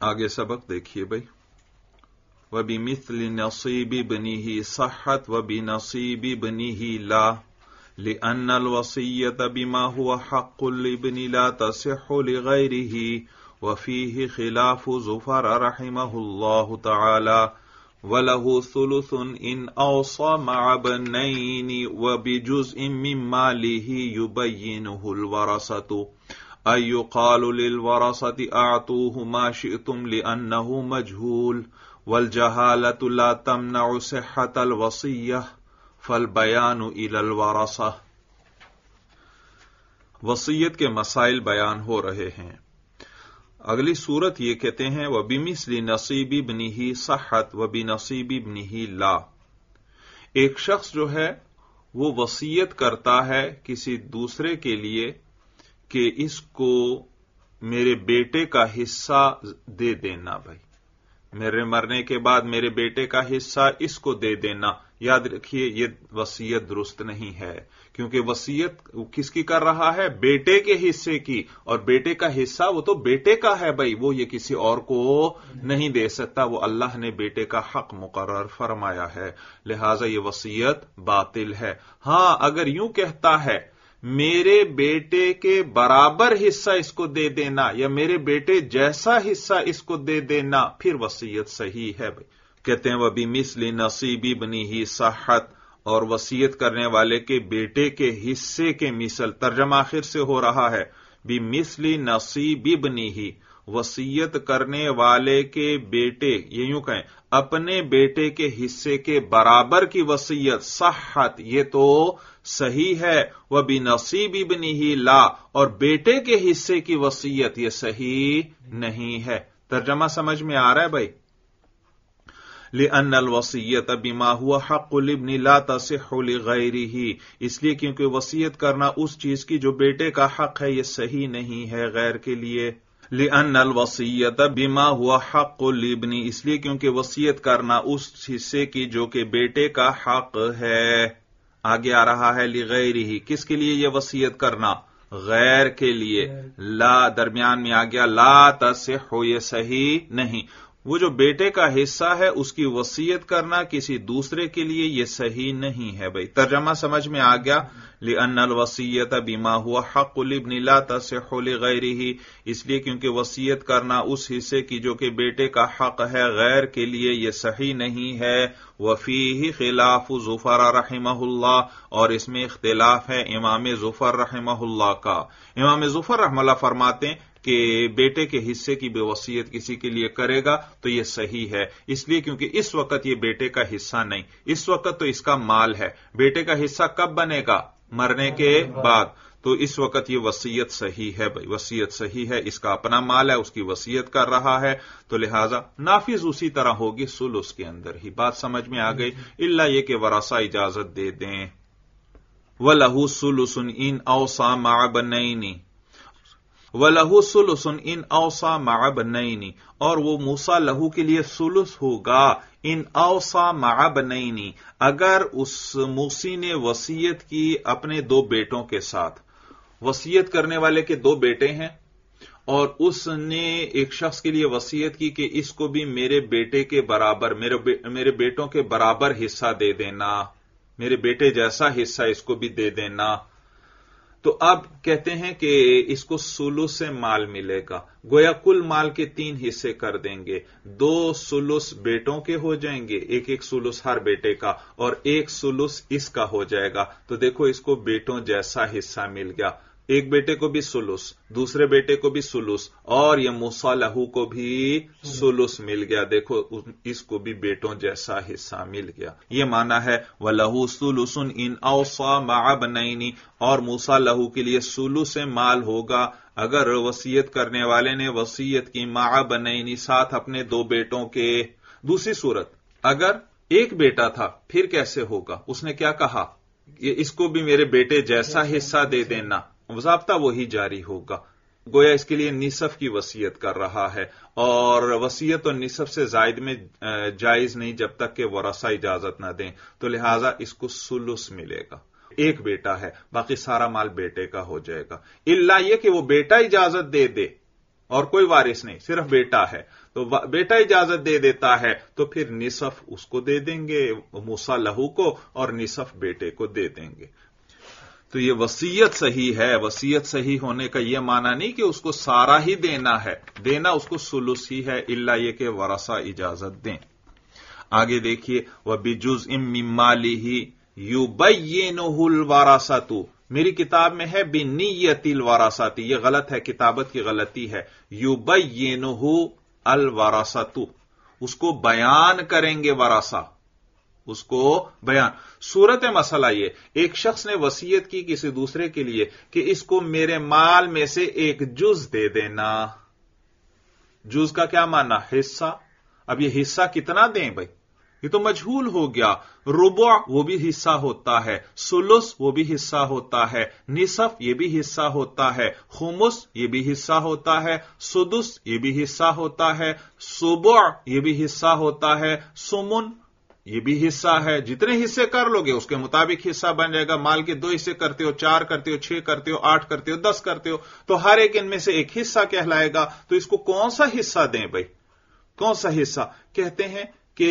آگے سبق دیکھیے بھائی. وَبِمِثْلِ نَصِيبِ ابْنِهِ صَحَّتْ وَبِنَصِيبِ ابْنِهِ لَا لِأَنَّ الْوَصِيَّةَ بِمَا هُوَ حَقُّ الْإِبْنِ لَا تَصِحُّ لِغَيْرِهِ وَفِيهِ خِلَافُ زُفَرَ رَحِمَهُ اللَّهُ تَعَالَى وَلَهُ ثُلُثٌ إِنْ أَوْصَى مَعَ ابْنَيْنِ وَبِجُزْءٍ مِّن مَّالِهِ يُبَيِّنُهُ الْوَرَثَةُ أَن يُقَالُ لِلْوَرَثَةِ أَعْطُوهُ مَا شِئْتُمْ لِأَنَّهُ مَجْهُولٌ وَالْجَهَالَةُ لَا تَمْنَعُ صِحَّةَ الْوَصِيَّةِ فَالْبَيَانُ إِلَى الْوَرَثَةِ. وصیت کے مسائل بیان ہو رہے ہیں. اگلی صورت یہ کہتے ہیں وَبِمِثْلِ نَصِيبِ ابْنِهِ صَحَّتْ وَبِنَصِيبِ ابْنِهِ لَا. ایک شخص جو ہے وہ وصیت کرتا ہے کسی دوسرے کے لیے کہ اس کو میرے بیٹے کا حصہ دے دینا. بھائی میرے مرنے کے بعد میرے بیٹے کا حصہ اس کو دے دینا. یاد رکھیے یہ وصیت درست نہیں ہے، کیونکہ وصیت کس کی کر رہا ہے؟ بیٹے کے حصے کی، اور بیٹے کا حصہ وہ تو بیٹے کا ہے بھائی، وہ یہ کسی اور کو نہیں دے سکتا، وہ اللہ نے بیٹے کا حق مقرر فرمایا ہے، لہذا یہ وصیت باطل ہے. ہاں اگر یوں کہتا ہے میرے بیٹے کے برابر حصہ اس کو دے دینا یا میرے بیٹے جیسا حصہ اس کو دے دینا، پھر وصیت صحیح ہے. بھائی کہتے ہیں وَبِمِثْلِ نَصِيبِ ابْنِهِ صَحَّتْ، اور وصیت کرنے والے کے بیٹے کے حصے کے مثل. ترجمہ آخر سے ہو رہا ہے بِمِثْلِ نَصِيبِ ابْنِهِ، وصیت کرنے والے کے بیٹے، یہ یوں کہیں اپنے بیٹے کے حصے کے برابر کی وصیت صحت، یہ تو صحیح ہے. وَبِنَصِيبِ ابْنِهِ لَا، اور بیٹے کے حصے کی وصیت یہ صحیح نہیں ہے. ترجمہ سمجھ میں آ رہا ہے بھائی؟ لِأَنَّ الْوَصِيَّةَ بِمَا هُوَ حَقُّ الْإِبْنِ لَا تَصِحُّ لِغَيْرِهِ، اس لیے کیونکہ وصیت کرنا اس چیز کی جو بیٹے کا حق ہے یہ صحیح نہیں ہے غیر کے لیے. لِأَنَّ الْوَصِيَّةَ بِمَا هُوَ حَقُّ الْإِبْنِ، اس لیے کیونکہ وصیت کرنا اس حصے کی جو کہ بیٹے کا حق ہے. آگے آ رہا ہے لِغَيْرِهِ، کس کے لیے یہ وصیت کرنا؟ غیر کے لیے. لا درمیان میں آ گیا، لا تصح، یہ صحیح نہیں. وہ جو بیٹے کا حصہ ہے اس کی وصیت کرنا کسی دوسرے کے لیے یہ صحیح نہیں ہے. بھائی ترجمہ سمجھ میں آ گیا؟ لِأَنَّ الْوَصِيَّةَ بِمَا هُوَ حَقُّ الْإِبْنِ لَا تَصِحُّ لِغَيْرِهِ، اس لیے کیونکہ وصیت کرنا اس حصے کی جو کہ بیٹے کا حق ہے غیر کے لیے یہ صحیح نہیں ہے. وَفِيهِ خِلَافُ زُفَرَ رَحِمَهُ اللَّهُ، اور اس میں اختلاف ہے امام زفر رحمہ اللہ کا. امام زفر رحمہ اللہ فرماتے ہیں کہ بیٹے کے حصے کی بے وصیت کسی کے لیے کرے گا تو یہ صحیح ہے، اس لیے کیونکہ اس وقت یہ بیٹے کا حصہ نہیں، اس وقت تو اس کا مال ہے. بیٹے کا حصہ کب بنے گا؟ مرنے کے بعد. تو اس وقت یہ وصیت صحیح ہے. بھائی وصیت صحیح ہے، اس کا اپنا مال ہے، اس کی وصیت کر رہا ہے، تو لہٰذا نافذ اسی طرح ہوگی ثلث کے اندر ہی. بات سمجھ میں آ گئی؟ الا یہ کہ ورثہ اجازت دے دیں. وَلَهُ ثُلُثٌ إِنْ أَوْصَى مَعَ ابْنَيْنِ، وَلَهُ ثُلُثٌ إِنْ أَوْصَى مَعَ ابْنَيْنِ، اور وہ موسیٰ لہو کے لیے ثلث ہوگا. ان اوصى مع ابنین، اگر اس موسی نے وصیت کی اپنے دو بیٹوں کے ساتھ. وصیت کرنے والے کے دو بیٹے ہیں اور اس نے ایک شخص کے لیے وصیت کی کہ اس کو بھی میرے بیٹے کے برابر، میرے بیٹوں کے برابر حصہ دے دینا، میرے بیٹے جیسا حصہ اس کو بھی دے دینا. تو اب کہتے ہیں کہ اس کو ثلث سے مال ملے گا. گویا کل مال کے 3 حصے کر دیں گے. 2 ثلث بیٹوں کے ہو جائیں گے، ایک ثلث ہر بیٹے کا، اور 1 ثلث اس کا ہو جائے گا. تو دیکھو اس کو بیٹوں جیسا حصہ مل گیا. ایک بیٹے کو بھی ثلث، دوسرے بیٹے کو بھی ثلث، اور یہ موسیٰ لہو کو بھی ثلث مل گیا. دیکھو اس کو بھی بیٹوں جیسا حصہ مل گیا. یہ معنی ہے وَلَهُ ثُلُثٌ إِنْ أَوْصَى مَعَ ابْنَيْنِ، اور موسیٰ لہو کے لیے ثلث مال ہوگا اگر وصیت کرنے والے نے وصیت کی مع ابنین، ساتھ اپنے 2 بیٹوں کے. دوسری صورت اگر ایک بیٹا تھا پھر کیسے ہوگا؟ اس نے کیا کہا؟ اس کو بھی میرے بیٹے جیسا حصہ دے دینا. ضابطہ وہی جاری ہوگا. گویا اس کے لیے نصف کی وصیت کر رہا ہے، اور وصیت اور نصف سے زائد میں جائز نہیں جب تک کہ ورثہ اجازت نہ دیں. تو لہٰذا اس کو ثلث ملے گا. ایک بیٹا ہے، باقی سارا مال بیٹے کا ہو جائے گا، الا یہ کہ وہ بیٹا اجازت دے دے اور کوئی وارث نہیں، صرف بیٹا ہے، تو بیٹا اجازت دے دیتا ہے تو پھر نصف اس کو دے دیں گے، موسیٰ لہو کو، اور نصف بیٹے کو دے دیں گے۔ تو یہ وصیت صحیح ہے۔ وصیت صحیح ہونے کا یہ معنی نہیں کہ اس کو سارا ہی دینا ہے، دینا اس کو ثلث ہی ہے، الا یہ کہ ورثہ اجازت دیں۔ آگے دیکھیے، وَبِجُزْءٍ مِّن مَّالِهِ يُبَيِّنُهُ الْوَرَثَةُ، میری کتاب میں ہے بِنِّيَّةِ الْوَرَثَةِ، یہ غلط ہے، کتابت کی غلطی ہے، يُبَيِّنُهُ الْوَرَثَةُ، اس کو بیان کریں گے ورثہ، اس کو بیان۔ صورت مسئلہ یہ، ایک شخص نے وصیت کی کسی دوسرے کے لیے کہ اس کو میرے مال میں سے ایک جز دے دینا۔ جز کا کیا معنی؟ حصہ۔ اب یہ حصہ کتنا دیں بھائی؟ یہ تو مجہول ہو گیا۔ ربع وہ بھی حصہ ہوتا ہے، ثلث وہ بھی حصہ ہوتا ہے، نصف یہ بھی حصہ ہوتا ہے، خمس یہ بھی حصہ ہوتا ہے، سدس یہ بھی حصہ ہوتا ہے، سبع یہ بھی حصہ ہوتا ہے، سمن یہ بھی حصہ ہے۔ جتنے حصے کر لو گے اس کے مطابق حصہ بن جائے گا۔ مال کے 2 حصے کرتے ہو، 4 کرتے ہو، 6 کرتے ہو، 8 کرتے ہو، 10 کرتے ہو، تو ہر ایک ان میں سے ایک حصہ کہلائے گا۔ تو اس کو کون سا حصہ دیں بھائی؟ کون سا حصہ؟ کہتے ہیں کہ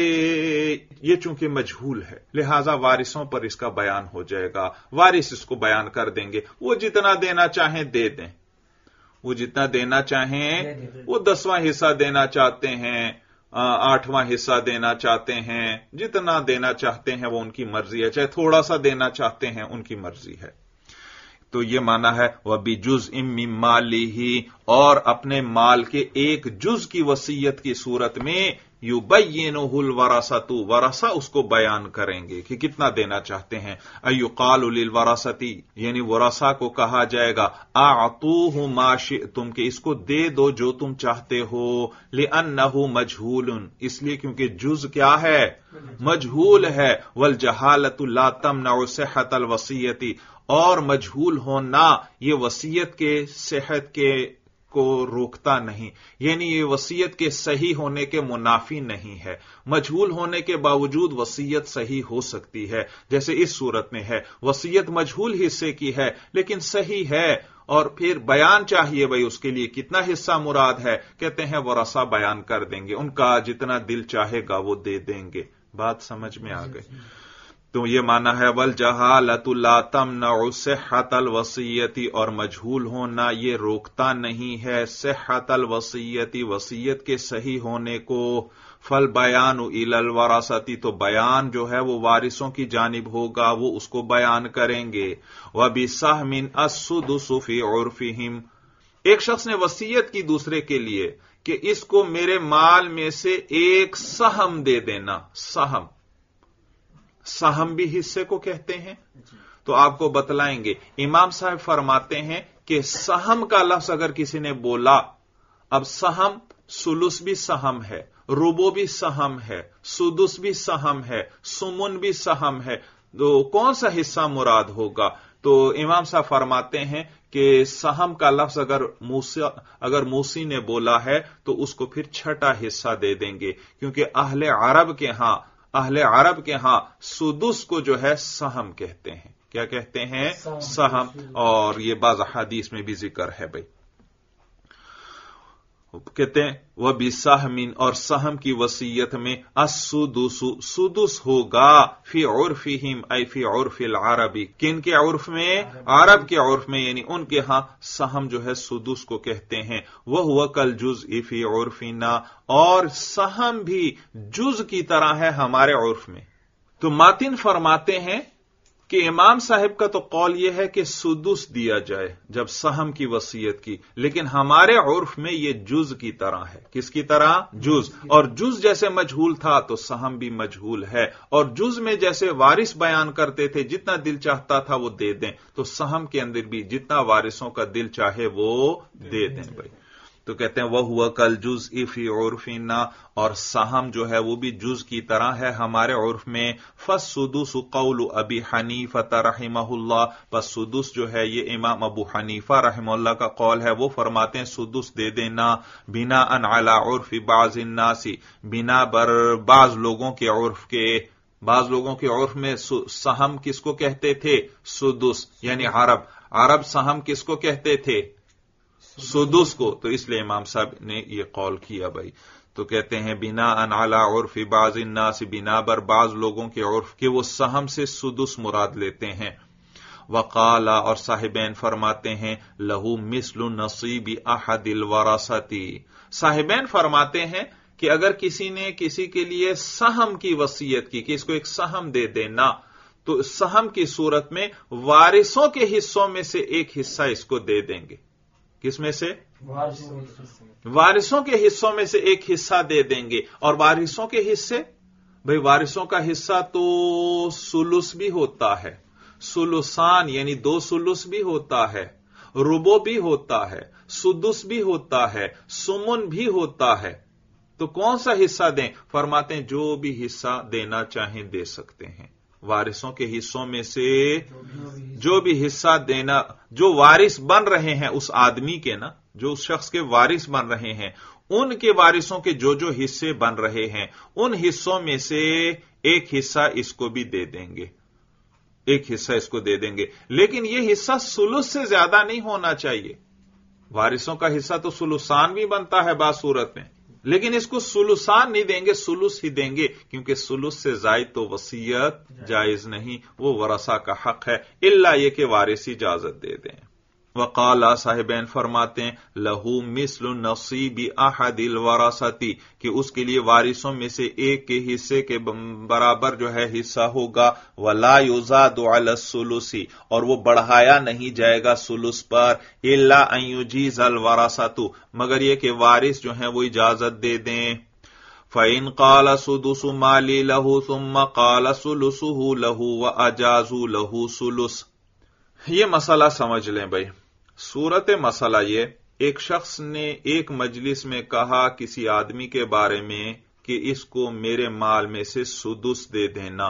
یہ چونکہ مجہول ہے لہذا وارثوں پر اس کا بیان ہو جائے گا، وارث اس کو بیان کر دیں گے، وہ جتنا دینا چاہیں دے دیں، وہ جتنا دینا چاہیں، وہ 10واں حصہ دینا چاہتے ہیں، 8واں حصہ دینا چاہتے ہیں، جتنا دینا چاہتے ہیں وہ ان کی مرضی ہے، چاہے تھوڑا سا دینا چاہتے ہیں ان کی مرضی ہے۔ تو یہ معنی ہے وَبِجُزْءٍ مِّن مَّالِهِ، اور اپنے مال کے ایک جز کی وصیت کی صورت میں يُبَيِّنُهُ الْوَرَثَةُ، ورثہ اس کو بیان کریں گے کہ کتنا دینا چاہتے ہیں۔ اَيُقَالُ لِلْوَرَثَةِ، یعنی ورثہ کو کہا جائے گا اعطوہ ما شئتم، کہ اس کو دے دو جو تم چاہتے ہو، لِأَنَّهُ مجہول، اس لیے کیونکہ جز کیا ہے؟ مجہول ہے، وَالْجَهَالَةُ لَا تَمْنَعُ صِحَّةَ الْوَصِيَّةِ، اور مجہول ہونا یہ وصیت کے صحت کے کو روکتا نہیں، یعنی یہ وصیت کے صحیح ہونے کے منافی نہیں ہے۔ مجہول ہونے کے باوجود وصیت صحیح ہو سکتی ہے، جیسے اس صورت میں ہے، وصیت مجہول حصے کی ہے لیکن صحیح ہے، اور پھر بیان چاہیے بھائی اس کے لیے کتنا حصہ مراد ہے، کہتے ہیں ورثہ بیان کر دیں گے، ان کا جتنا دل چاہے گا وہ دے دیں گے۔ بات سمجھ میں آ گئی؟ تو یہ معنی ہے وَالْجَهَالَةُ لَا تَمْنَعُ صِحَّةَ الْوَصِيَّةِ، اور مجہول ہونا یہ روکتا نہیں ہے صحة الوصیۃ، وصیت کے صحیح ہونے کو۔ فَالْبَيَانُ إِلَى الْوَرَثَةِ، تو بیان جو ہے وہ وارثوں کی جانب ہوگا، وہ اس کو بیان کریں گے۔ وَبِسَهْمٍ السُّدُسُ فِي عُرْفِهِمْ، ایک شخص نے وصیت کی دوسرے کے لیے کہ اس کو میرے مال میں سے ایک سہم دے دینا۔ سہم، سہم بھی حصے کو کہتے ہیں، تو آپ کو بتلائیں گے۔ امام صاحب فرماتے ہیں کہ سہم کا لفظ اگر کسی نے بولا، اب سہم ثلث بھی سہم ہے، ربع بھی سہم ہے، سدس بھی سہم ہے، سمن بھی سہم ہے، تو کون سا حصہ مراد ہوگا؟ تو امام صاحب فرماتے ہیں کہ سہم کا لفظ اگر موسی نے بولا ہے تو اس کو پھر چھٹا حصہ دے دیں گے، کیونکہ اہل عرب کے ہاں سدس کو جو ہے سہم کہتے ہیں۔ کیا کہتے ہیں؟ سہم، اور یہ بعض احادیث میں بھی ذکر ہے بھائی۔ کہتے ہیں وَبِسَهْمٍ، اور سہم کی وصیت میں السُّدُسُ، سدس ہوگا، فی عرفہم ای فی عرف العربی، کن کے عرف میں؟ عرب کے عرف میں، یعنی ان کے ہاں سہم جو ہے سدس کو کہتے ہیں۔ وَهُوَ كَالْجُزْءِ فی عرفنا، اور سہم بھی جز کی طرح ہے ہمارے عرف میں۔ تو ماتن فرماتے ہیں کہ امام صاحب کا تو قول یہ ہے کہ سدس دیا جائے جب سہم کی وصیت کی، لیکن ہمارے عرف میں یہ جز کی طرح ہے۔ کس کی طرح؟ جز، اور جز جیسے مجہول تھا تو سہم بھی مجہول ہے، اور جز میں جیسے وارث بیان کرتے تھے جتنا دل چاہتا تھا وہ دے دیں، تو سہم کے اندر بھی جتنا وارثوں کا دل چاہے وہ دے دیں بھائی۔ تو کہتے ہیں وَهُوَ كَالْجُزْءِ فِي عُرْفِنَا، اور سہم جو ہے وہ بھی جز کی طرح ہے ہمارے عرف میں۔ فَالسُّدُسُ قَوْلُ أَبِي حَنِيفَةَ رَحِمَهُ اللَّهُ، پس سدس جو ہے یہ امام ابو حنیفہ رحمہ اللہ کا قول ہے، وہ فرماتے ہیں سدس دے دینا، بِنَاءً عَلَى عُرْفِ بَعْضِ النَّاسِ، بنا بر بعض لوگوں کے عرف کے۔ بعض لوگوں کے عرف میں سہم کس کو کہتے تھے؟ سدس، یعنی عرب سہم کس کو کہتے تھے؟ सुदुस को, तो इसलिए इमाम साहब ने ये कौल किया भाई। तो कहते हैं बिना अला उर्फ बाज़ अन्नास, बिना बर बाज लोगों के उर्फ के वो सहम से सुदुस मुराद लेते हैं। वकाला, और साहिबैन फरमाते हैं लहू मिस्लु नसीबी अहदिल वरासती, साहिबैन फरमाते हैं कि अगर किसी ने किसी के लिए सहम की वसीयत की कि इसको एक सहम दे देना, तो सहम की सूरत में वारिसों के हिस्सों में से एक हिस्सा इसको दे देंगे। किसमें से? वारिसों के हिस्सों में से एक हिस्सा दे देंगे। और वारिसों के हिस्से, भाई वारिसों का हिस्सा तो सुलुस भी होता है, सुलुसान यानी 2 सुलुस भी होता है, रुबो भी होता है, सुदुस भी होता है, सुमुन भी होता है। तो कौन सा हिस्सा दें? फरमाते हैं जो भी हिस्सा देना चाहें दे सकते हैं। वारिसों के हिस्सों में से जो भी हिस्सा देना, जो वारिस बन रहे हैं उस आदमी के ना, जो उस शख्स के वारिस बन रहे हैं, उनके वारिसों के जो जो हिस्से बन रहे हैं उन हिस्सों में से एक हिस्सा इसको भी दे देंगे, एक हिस्सा इसको दे देंगे। लेकिन यह हिस्सा सुलुस से ज्यादा नहीं होना चाहिए। वारिसों का हिस्सा तो सुलुसान भी बनता है बास सूरत में, लेकिन इसको सुलुसान नहीं देंगे, सुलुस ही देंगे, क्योंकि सुलुस से जायद तो वसीयत जायज नहीं, वो वरसा का हक है, इल्ला ये कि वारिस इजाजत दे दें। वकाला, साहिबैन फरमाते हैं लहू मिस्लु नसीबी अहदिल वरासती, कि उसके लिए वारिसों में से एक के हिस्से के बराबर जो है हिस्सा होगा। वला युज़ादु अला सुलुसी, और वो बढ़ाया नहीं जाएगा सुलुस पर, इल्ला अन युजीज़ अल वरासतु, मगर ये कि वारिस जो है वो इजाजत दे दें। फ़इन क़ाल सुदुसु माली लहू सुम्मा क़ाल सुलुसुहु लहू व अजाज़ु लहू सुलुस। ये मसला समझ लें भाई। सूरत मसला ये, एक शख्स ने एक मजलिस में कहा किसी आदमी के बारे में कि इसको मेरे माल में से सुदुस दे देना,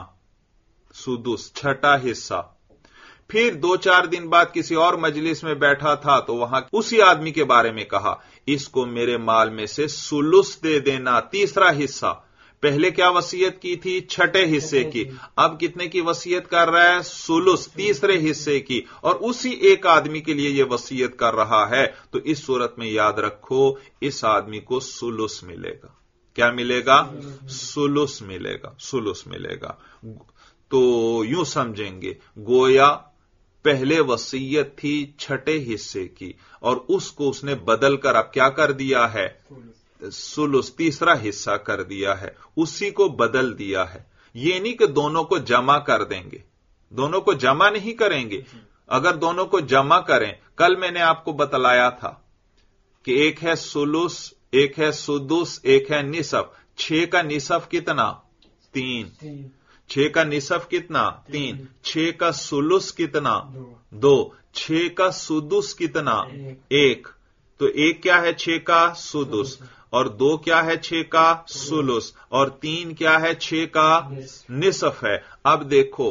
सुदुस 6वां हिस्सा। फिर 2-4 दिन बाद किसी और मजलिस में बैठा था तो वहां उसी आदमी के बारे में कहा इसको मेरे माल में से सुलुस दे देना, 3रा हिस्सा। पहले क्या वसीयत की थी? 6ठे हिस्से की। अब कितने की वसीयत कर रहा है? सुलुस, 3रे हिस्से की, और उसी एक आदमी के लिए यह वसीयत कर रहा है। तो इस सूरत में याद रखो इस आदमी को सुलुस मिलेगा। क्या मिलेगा? सुलुस मिलेगा, सुलुस मिलेगा। तो यूं समझेंगे गोया पहले वसीयत थी 6ठे हिस्से की और उसको उसने बदल कर अब क्या कर दिया है? सुलुस, 3रा हिस्सा कर दिया है, उसी को बदल दिया है। ये नहीं कि दोनों को जमा कर देंगे, दोनों को जमा नहीं करेंगे। अगर दोनों को जमा करें, कल मैंने आपको बतलाया था कि एक है सुलुस, एक है सुदुस, एक है निसफ। 6 का निसफ कितना? 3। 6 का निसफ कितना? 3। 6 का सुलुस कितना? 2। 6 का सुदुस कितना? 1। तो 1 क्या है? 6 का सुदुस, और 2 क्या है? 6 का सुलुस, और 3 क्या है? 6 का निसफ है। अब देखो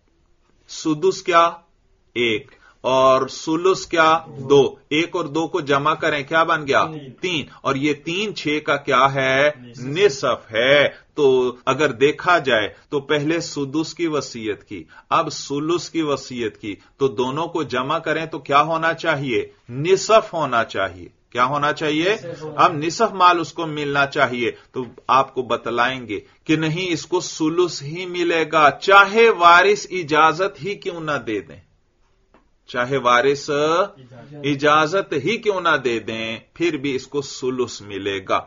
सुदुस क्या? 1, और सुलुस क्या? 2। 1 और 2 को जमा करें, क्या बन गया? 3, और ये 3 6 का क्या है? निसफ है। तो अगर देखा जाए तो पहले सुदुस की वसीयत की, अब सुलुस की वसीयत की, तो दोनों को जमा करें तो क्या होना चाहिए? निसफ होना चाहिए। क्या होना चाहिए? अब निसफ माल उसको मिलना चाहिए। तो आपको बतलाएंगे कि नहीं, इसको सुलुस ही मिलेगा, चाहे वारिस इजाजत ही क्यों ना दे दें, चाहे वारिस इजाजत ही क्यों ना दे दें, फिर भी इसको सुलुस मिलेगा।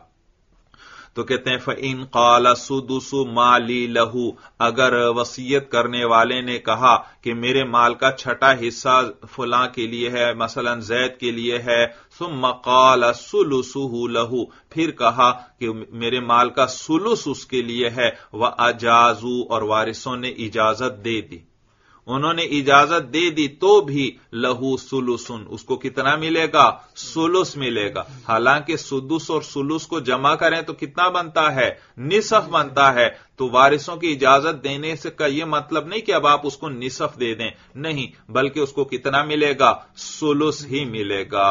तो कहते हैं फ़इन क़ाल सुदुसु माली लहू, अगर वसीयत करने वाले ने कहा कि मेरे माल का 6ठा हिस्सा फलां के लिए है, मसलन जैद के लिए है, सुम्मा क़ाल सुलुसुहु लहू, फिर कहा कि मेरे माल का सुलुस उसके लिए है, व अजाजू, और वारिसों ने इजाजत दे दी, उन्होंने इजाजत दे दी, तो भी लहू सुलुसुन, उसको कितना मिलेगा? सुलुस मिलेगा। हालांकि सुदुस और सुलुस को जमा करें तो कितना बनता है? निसफ बनता है। तो वारिसों की इजाजत देने से का यह मतलब नहीं कि अब आप उसको निसफ दे दें, नहीं, बल्कि उसको कितना मिलेगा? सुलुस ही मिलेगा।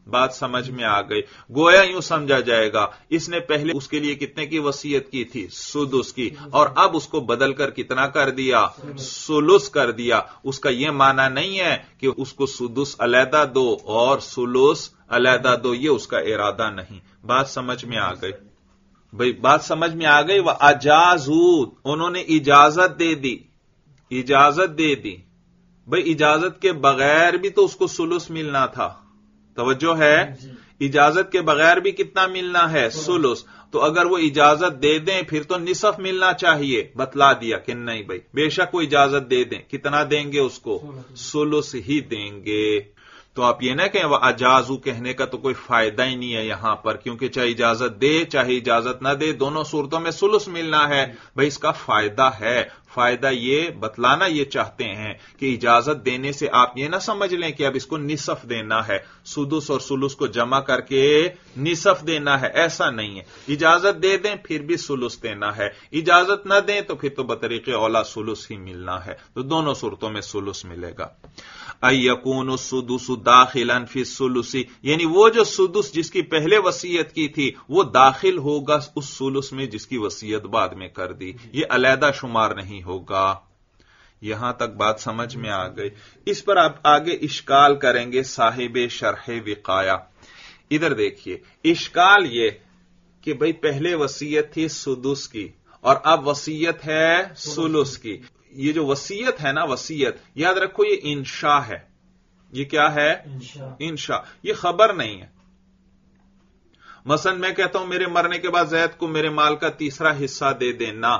بات سمجھ میں آ گئی. گویا یوں سمجھا جائے گا اس نے پہلے اس کے لیے کتنے کی وصیت کی تھی؟ سدس کی، اور اب اس کو بدل کر کتنا کر دیا؟ سلس کر دیا. اس کا یہ معنی نہیں ہے کہ اس کو سدس علیحدہ دو اور سلس علیحدہ دو، یہ اس کا ارادہ نہیں. بات سمجھ میں آ گئی بھئی؟ بات سمجھ میں آ گئی. وَأَجَازُوا، انہوں نے اجازت دے دی، اجازت دے دی. بھئی اجازت کے بغیر بھی تو اس کو سلس ملنا تھا. توجہ ہے؟ اجازت کے بغیر بھی کتنا ملنا ہے؟ سلس. تو اگر وہ اجازت دے دیں پھر تو نصف ملنا چاہیے. بتلا دیا کہ نہیں بھائی، بے شک وہ اجازت دے دیں. کتنا دیں گے اس کو؟ سلس ہی دیں گے. تو آپ یہ نہ کہیں وہ اجازو کہنے کا تو کوئی فائدہ ہی نہیں ہے یہاں پر، کیونکہ چاہے اجازت دے چاہے اجازت نہ دے دونوں صورتوں میں سلس ملنا ہے. بھائی اس کا فائدہ ہے. فائدہ یہ بتلانا یہ چاہتے ہیں کہ اجازت دینے سے آپ یہ نہ سمجھ لیں کہ اب اس کو نصف دینا ہے، سدس اور سلس کو جمع کر کے نصف دینا ہے. ایسا نہیں ہے. اجازت دے دیں پھر بھی سلس دینا ہے، اجازت نہ دیں تو پھر تو بطریق اولا سلس ہی ملنا ہے. تو دونوں صورتوں میں سلس ملے گا. اَيَكُونُ السُّدُسُ دَاخِلًا فِي الثُّلُثِ، یعنی وہ جو سدس جس کی پہلے وصیت کی تھی وہ داخل ہوگا اس سلس میں جس کی وصیت بعد میں کر دی. یہ علیحدہ شمار نہیں ہوگا. یہاں تک بات سمجھ میں آ گئی. اس پر آپ آگے اشکال کریں گے صاحب شرح وقایہ. ادھر دیکھیے اشکال یہ کہ بھئی پہلے وصیت تھی سدس کی اور اب وصیت ہے سلس کی. یہ جو وصیت ہے نا، وصیت یاد رکھو یہ انشاء ہے. یہ کیا ہے؟ انشاء. یہ خبر نہیں ہے. مثلا میں کہتا ہوں میرے مرنے کے بعد زید کو میرے مال کا تیسرا حصہ دے دینا،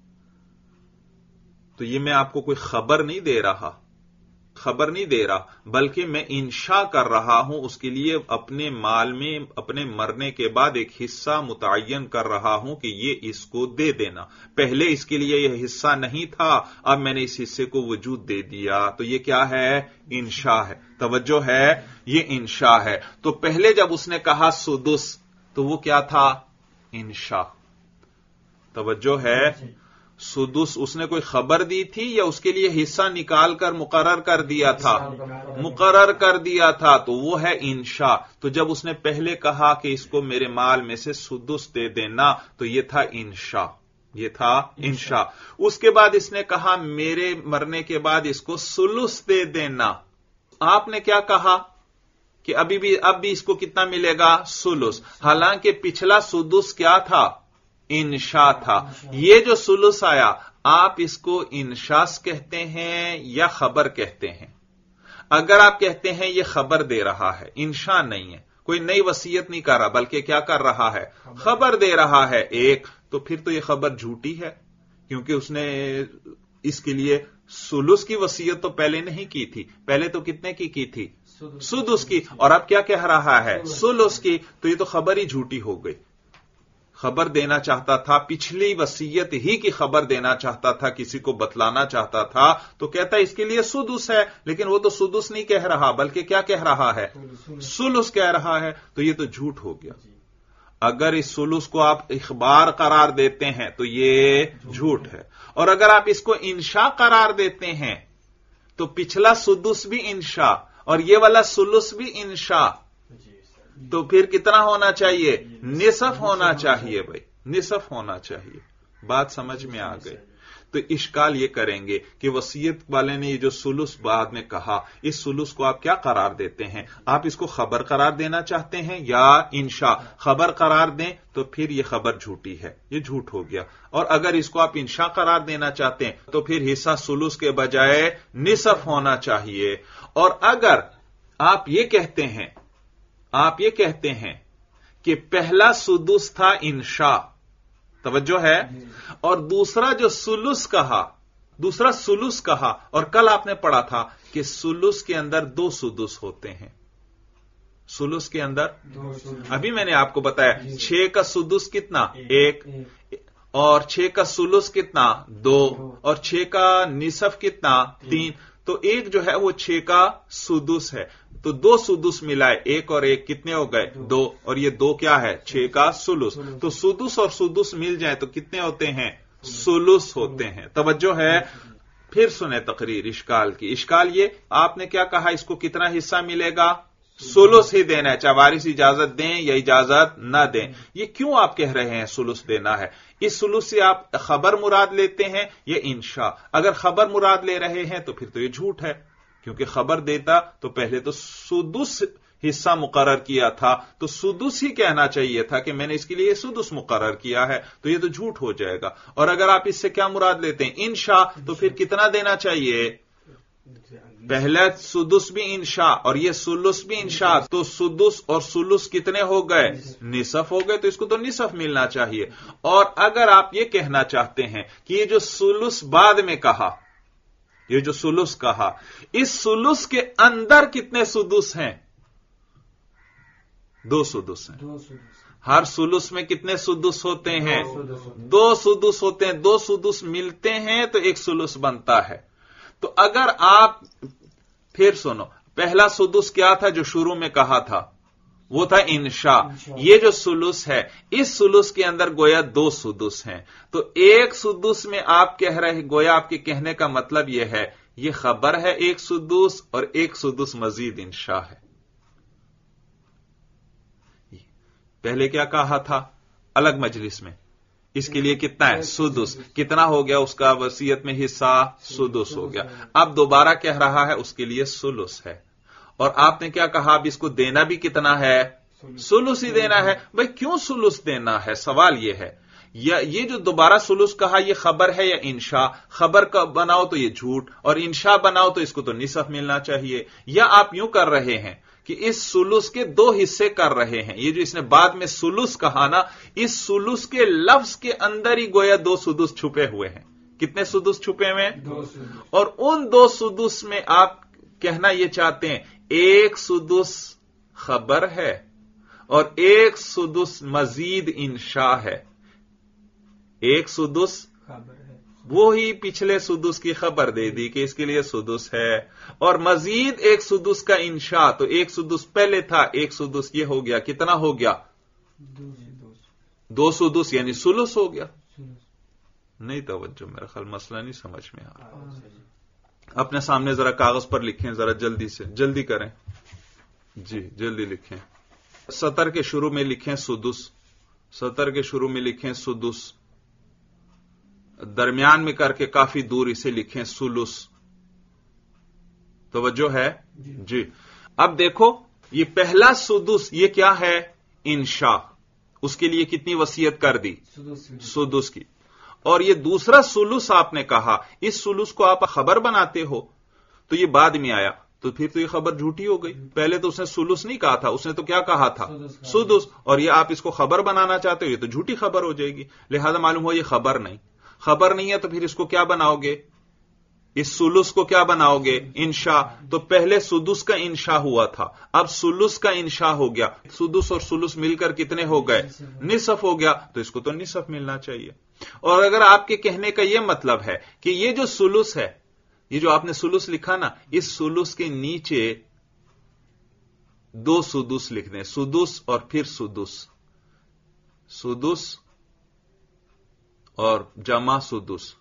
تو یہ میں آپ کو کوئی خبر نہیں دے رہا، خبر نہیں دے رہا، بلکہ میں انشاء کر رہا ہوں اس کے لیے اپنے مال میں اپنے مرنے کے بعد ایک حصہ متعین کر رہا ہوں کہ یہ اس کو دے دینا. پہلے اس کے لیے یہ حصہ نہیں تھا، اب میں نے اس حصے کو وجود دے دیا. تو یہ کیا ہے؟ انشاء ہے. توجہ ہے؟ یہ انشاء ہے. تو پہلے جب اس نے کہا سدس تو وہ کیا تھا؟ انشاء. توجہ ہے؟ سدس اس نے کوئی خبر دی تھی یا اس کے لیے حصہ نکال کر مقرر کر دیا تھا؟ مقرر کر دیا تھا. تو وہ ہے انشاء. تو جب اس نے پہلے کہا کہ اس کو میرے مال میں سے سدس دے دینا تو یہ تھا انشاء، یہ تھا انشاء. اس کے بعد اس نے کہا میرے مرنے کے بعد اس کو سلس دے دینا. آپ نے کیا کہا کہ اب بھی اس کو کتنا ملے گا؟ سلس. حالانکہ پچھلا سدس کیا تھا؟ انشاء تھا. یہ جو سلس آیا آپ اس کو انشاء کہتے ہیں یا خبر کہتے ہیں؟ اگر آپ کہتے ہیں یہ خبر دے رہا ہے، انشاء نہیں ہے، کوئی نئی وصیت نہیں کر رہا بلکہ کیا کر رہا ہے؟ خبر دے رہا ہے ایک، تو پھر تو یہ خبر جھوٹی ہے، کیونکہ اس نے اس کے لیے سلس کی وصیت تو پہلے نہیں کی تھی. پہلے تو کتنے کی تھی؟ سدس کی. اور اب کیا کہہ رہا ہے؟ سلس کی. تو یہ تو خبر ہی جھوٹی ہو گئی. خبر دینا چاہتا تھا، پچھلی وصیت ہی کی خبر دینا چاہتا تھا، کسی کو بتلانا چاہتا تھا، تو کہتا ہے اس کے لیے سدس ہے، لیکن وہ تو سدس نہیں کہہ رہا بلکہ کیا کہہ رہا ہے؟ سلس کہہ رہا ہے. تو یہ تو جھوٹ ہو گیا. اگر اس سلس کو آپ اخبار قرار دیتے ہیں تو یہ جھوٹ ہے، اور اگر آپ اس کو انشاء قرار دیتے ہیں تو پچھلا سدس بھی انشاء اور یہ والا سلس بھی انشاء. تو پھر کتنا ہونا چاہیے؟ نصف ہونا چاہیے. بھائی نصف ہونا چاہیے. بات سمجھ میں آ گئی. تو اشکال یہ کریں گے کہ وصیت والے نے یہ جو سلس بعد میں کہا، اس سلس کو آپ کیا قرار دیتے ہیں؟ آپ اس کو خبر قرار دینا چاہتے ہیں یا انشاء؟ خبر قرار دیں تو پھر یہ خبر جھوٹی ہے، یہ جھوٹ ہو گیا. اور اگر اس کو آپ انشاء قرار دینا چاہتے ہیں تو پھر حصہ سلس کے بجائے نصف ہونا چاہیے. اور اگر آپ یہ کہتے ہیں کہ پہلا سدس تھا انشاء، توجہ ہے، اور دوسرا جو سلس کہا، اور کل آپ نے پڑھا تھا کہ سلس کے اندر 2 سدس ہوتے ہیں. سلس کے اندر ابھی میں نے آپ کو بتایا 6 کا سدس کتنا؟ 1، اور 6 کا سلس کتنا؟ 2، اور 6 کا نصف کتنا؟ 3. تو ایک جو ہے وہ 6 کا سدس ہے. تو 2 سدس ملائے، 1 اور 1 کتنے ہو گئے؟ 2، اور یہ 2 کیا ہے؟ 6 کا سلس. تو سدس اور سدس مل جائیں تو کتنے ہوتے ہیں؟ سلس ہوتے ہیں. توجہ ہے. پھر سنیں تقریر اشکال کی. اشکال یہ، آپ نے کیا کہا اس کو کتنا حصہ ملے گا؟ सुलुस ही देना है, चाहे वारिस इजाजत दें या इजाजत न दें। ये क्यों आप कह रहे हैं सुलुस देना है? इस सुलुस से आप खबर मुराद लेते हैं या इंशा? अगर खबर मुराद ले रहे हैं तो फिर तो ये झूठ है, क्योंकि खबर देता तो पहले तो सुदुस हिस्सा मुकर्रर किया था, तो सुदुस ही कहना चाहिए था कि मैंने इसके लिए सुदुस मुकर्रर किया है, तो ये तो झूठ हो जाएगा। और अगर आप इससे क्या मुराद लेते हैं? इंशा, तो फिर कितना देना चाहिए? पहले सुदुस भी इंशा और ये सुलुस भी इंशा, तो सुदुस और सुलुस कितने हो गए? निसफ हो गए, तो इसको तो निसफ मिलना चाहिए। और अगर आप ये कहना चाहते हैं कि ये जो सुलुस बाद में कहा, ये जो सुलुस कहा, इस सुलुस के अंदर कितने सुदुस हैं? 2 सुदुस हैं। हर सुलुस में कितने सुदुस होते हैं? 2 सुदुस होते हैं। 2 सुदुस मिलते हैं तो एक सुलुस बनता है। तो अगर आप फिर सुनो, पहला सुदुस क्या था जो शुरू में कहा था? वो था इंशा। ये जो सुलुस है, इस सुलुस के अंदर गोया 2 सुदुस हैं, तो एक सुदुस में आप कह रहे, गोया आपके कहने का मतलब यह है, ये खबर है 1 सुदुस और 1 सुदुस मजीद इंशा है। पहले क्या कहा था अलग मजलिस में? इसके लिए कितना है? सुदुस। कितना हो गया उसका वसीयत में हिस्सा? सुदुस हो गया। अब दोबारा कह रहा है उसके लिए सुलुस है, और आपने क्या कहा? अब इसको देना भी कितना है? सुलुस ही देना है। भाई क्यों सुलुस देना है? सवाल यह है, या ये जो दोबारा सुलुस कहा, ये खबर है या इंशा? खबर का बनाओ तो ये झूठ, और इंशा बनाओ तो इसको तो निसफ मिलना चाहिए। या आप यूं कर रहे हैं कि इस सुलुस के 2 हिस्से कर रहे हैं। ये जो इसने बाद में सुलुस कहा ना, इस सुलुस के लफ्ज के अंदर ही गोया 2 सुदुस छुपे हुए हैं। कितने सुदुस छुपे हुए हैं? 2 सुदुस। और उन 2 सुदुस में आप कहना यह चाहते हैं 1 सुदुस खबर है और 1 सुदुस मजीद इंशा है। 1 सुदुस खबर है, वो ही पिछले सुदुस की खबर दे दी कि इसके लिए सुदुस है, और मजीद 1 सुदुस का इंशा। तो 1 सुदुस पहले था, 1 सुदुस ये हो गया। कितना हो गया? 2 सुदुस यानी सुलुस हो गया। नहीं तवज्जो, मेरा ख्याल मसला नहीं समझ में आ रहा। अपने सामने जरा कागज पर लिखें, जरा जल्दी से, जल्दी करें जी, जल्दी लिखें। सतर के शुरू में लिखें सुदुस, सतर के शुरू में लिखें सुदुस, दरमियान में करके काफी दूर इसे लिखें सुलुस। तवज्जो है जी। अब देखो, ये पहला सुदुस ये क्या है? इंशा। उसके लिए कितनी वसीयत कर दी? सुदुस की। और ये दूसरा सुलुस आपने कहा, इस सुलुस को आप खबर बनाते हो, तो ये बाद में आया, तो फिर तो ये खबर झूठी हो गई। पहले तो उसने सुलुस नहीं कहा था, उसने तो क्या कहा था? सुदुस। और ये आप इसको खबर बनाना चाहते हो, ये तो झूठी खबर हो जाएगी। लिहाजा मालूम हो ये खबर नहीं, खबर नहीं है, तो फिर इसको क्या बनाओगे? इस सुलुस को क्या बनाओगे? इंशा। तो पहले सुदुस का इंशा हुआ था, अब सुलुस का इंशा हो गया। सुदुस और सुलुस मिलकर कितने हो गए? निसफ हो गया, तो इसको तो निसफ मिलना चाहिए। और अगर आपके कहने का यह मतलब है कि ये जो सुलुस है, ये जो आपने सुलुस लिखा ना, इस सुलुस के नीचे 2 सुदुस लिख दें, सुदुस और फिर सुदुस, सुदुस और जमा सुदुस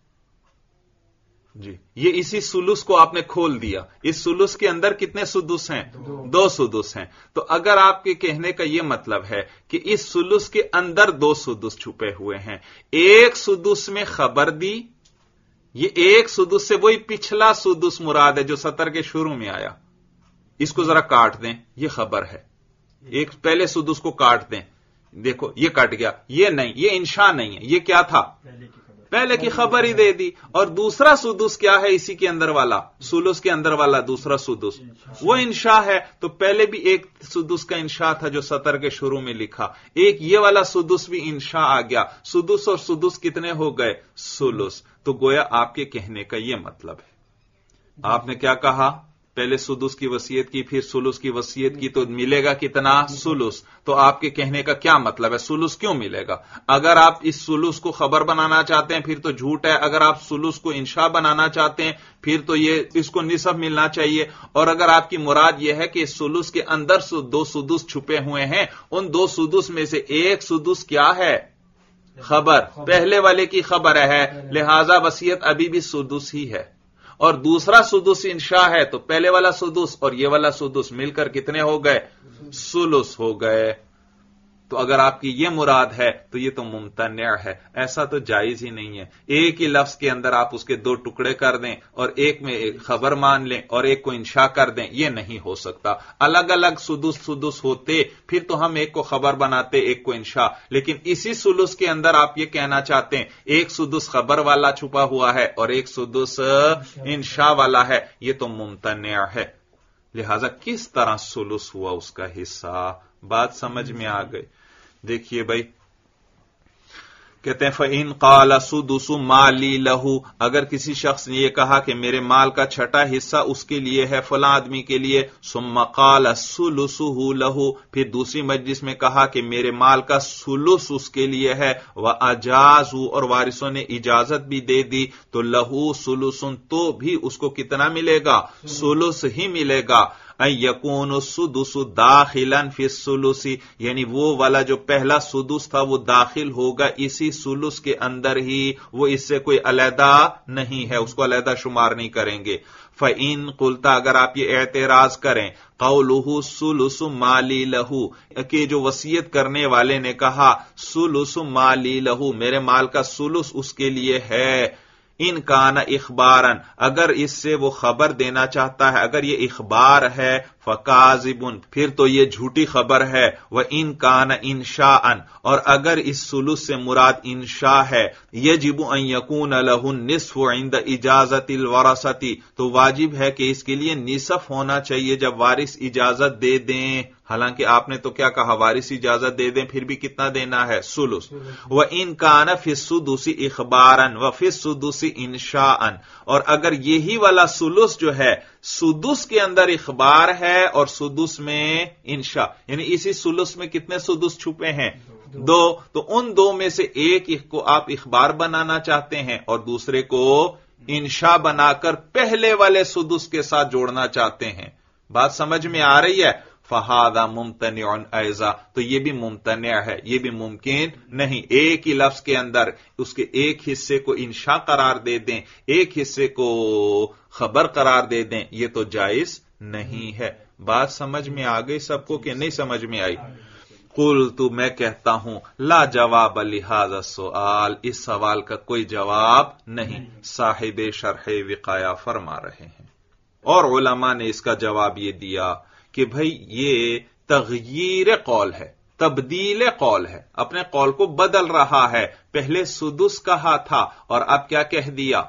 जी। ये इसी सुलुस को आपने खोल दिया। इस सुलुस के अंदर कितने सुदुस हैं? 2 सुदुस हैं। तो अगर आपके कहने का यह मतलब है कि इस सुलुस के अंदर 2 सुदुस छुपे हुए हैं, 1 सुदुस में खबर दी, ये 1 सुदुस से वही पिछला सुदुस मुराद है जो सतर के शुरू में आया, इसको जरा काट दें, ये खबर है। एक पहले सुदुस को काट दें, देखो ये कट गया, ये नहीं, ये इंशा नहीं है, ये क्या था? पहले की खबर ही दे दी। और दूसरा सुदुस क्या है? इसी के अंदर वाला, सुलुस के अंदर वाला दूसरा सुदुस, वो इंशा है। तो पहले भी 1 सुदुस का इंशा था जो सतर के शुरू में लिखा, एक ये वाला सुदुस भी इंशा आ गया। सुदुस और सुदुस कितने हो गए? सुलुस। तो गोया आपके कहने का यह मतलब है। आपने क्या कहा? पहले सुदुस की वसीयत की, फिर सुलुस की वसीयत की, तो मिलेगा कितना? सुलुस। तो आपके कहने का क्या मतलब है? सुलुस क्यों मिलेगा? अगर आप इस सुलुस को खबर बनाना चाहते हैं फिर तो झूठ है। अगर आप सुलुस को इंशा बनाना चाहते हैं फिर तो ये इसको निसफ मिलना चाहिए। और अगर आपकी मुराद यह है कि इस सुलुस के अंदर 2 सुदुस छुपे हुए हैं, उन 2 सुदुस में से 1 सुदुस क्या है? खबर, पहले वाले की खबर है, लिहाजा वसीयत अभी भी सुदुस ही है। اور دوسرا سدس انشاء ہے تو پہلے والا سدس اور یہ والا سدس مل کر کتنے ہو گئے؟ سلس ہو گئے. تو اگر آپ کی یہ مراد ہے تو یہ تو ممتنع ہے، ایسا تو جائز ہی نہیں ہے. ایک ہی لفظ کے اندر آپ اس کے دو ٹکڑے کر دیں اور ایک میں ایک خبر مان لیں اور ایک کو انشاء کر دیں، یہ نہیں ہو سکتا. الگ الگ سدس ہوتے پھر تو ہم ایک کو خبر بناتے ایک کو انشاء، لیکن اسی سلس کے اندر آپ یہ کہنا چاہتے ہیں ایک سدس خبر والا چھپا ہوا ہے اور ایک سدس انشاء والا ہے، یہ تو ممتنع ہے. لہذا کس طرح سلس ہوا اس کا حصہ؟ بات سمجھ میں آ گئی. دیکھیے بھائی، کہتے ہیں فَإِن قَالَ سُدُسُ مَالِي لَهُ، اگر کسی شخص نے یہ کہا کہ میرے مال کا چھٹا حصہ اس کے لیے ہے، فلاں آدمی کے لیے، ثُمَّ قَالَ سُلُسُهُ لَهُ، پھر دوسری مجلس میں کہا کہ میرے مال کا سلس اس کے لیے ہے، وَأَجَازُوا، اور وارثوں نے اجازت بھی دے دی، تو لَهُ سُلُسٌ، تو بھی اس کو کتنا ملے گا؟ سلس ہی ملے گا. ان یکون السدس داخلا فی الثلث، یعنی وہ والا جو پہلا سدس تھا وہ داخل ہوگا اسی سلس کے اندر ہی، وہ اس سے کوئی علیحدہ نہیں ہے، اس کو علیحدہ شمار نہیں کریں گے. فَإِن قُلْتَ، اگر آپ یہ اعتراض کریں، قَوْلُهُ الثُّلُثُ مَالِي لَهُ، کہ جو وصیت کرنے والے نے کہا ثلث مالی لہو، میرے مال کا ثلث اس کے لیے ہے، ان کان اخبارن، اگر اس سے وہ خبر دینا چاہتا ہے، اگر یہ اخبار ہے، فکاذبن، پھر تو یہ جھوٹی خبر ہے، وان کان انشاء، اور اگر اس ثلث سے مراد انشاء ہے، یجب ان یکون لہ النصف عند اجازت الورثۃ، تو واجب ہے کہ اس کے لیے نصف ہونا چاہیے جب وارث اجازت دے دیں. حالانکہ آپ نے تو کیا کہا؟ وارث اجازت دے دیں پھر بھی کتنا دینا ہے؟ سلس. وَإِن كَانَ فِي السُّدُسِ إِخْبَارًا وَفِي السُّدُسِ إِنشَاءً، اور اگر یہی والا سلس جو ہے سدس کے اندر اخبار ہے اور سدس میں انشاء، یعنی اسی سلس میں کتنے سدس چھپے ہیں؟ دو. تو ان دو میں سے ایک کو آپ اخبار بنانا چاہتے ہیں اور دوسرے کو انشاء بنا کر پہلے والے سدس کے ساتھ جوڑنا چاہتے ہیں. بات سمجھ میں آ رہی ہے؟ فہذا ممتنع ایضا، تو یہ بھی ممتنع ہے، یہ بھی ممکن نہیں. ایک ہی لفظ کے اندر اس کے ایک حصے کو انشاء قرار دے دیں، ایک حصے کو خبر قرار دے دیں، یہ تو جائز نہیں ہے. بات سمجھ میں آ گئی سب کو کہ نہیں سمجھ میں آئی؟ قلت، میں کہتا ہوں، لا جواب لہذا السؤال، اس سوال کا کوئی جواب نہیں. صاحب شرح وقایہ فرما رہے ہیں، اور علماء نے اس کا جواب یہ دیا کہ بھئی یہ تغییر قول ہے، تبدیل قول ہے، اپنے قول کو بدل رہا ہے. پہلے سدس کہا تھا اور اب کیا کہہ دیا؟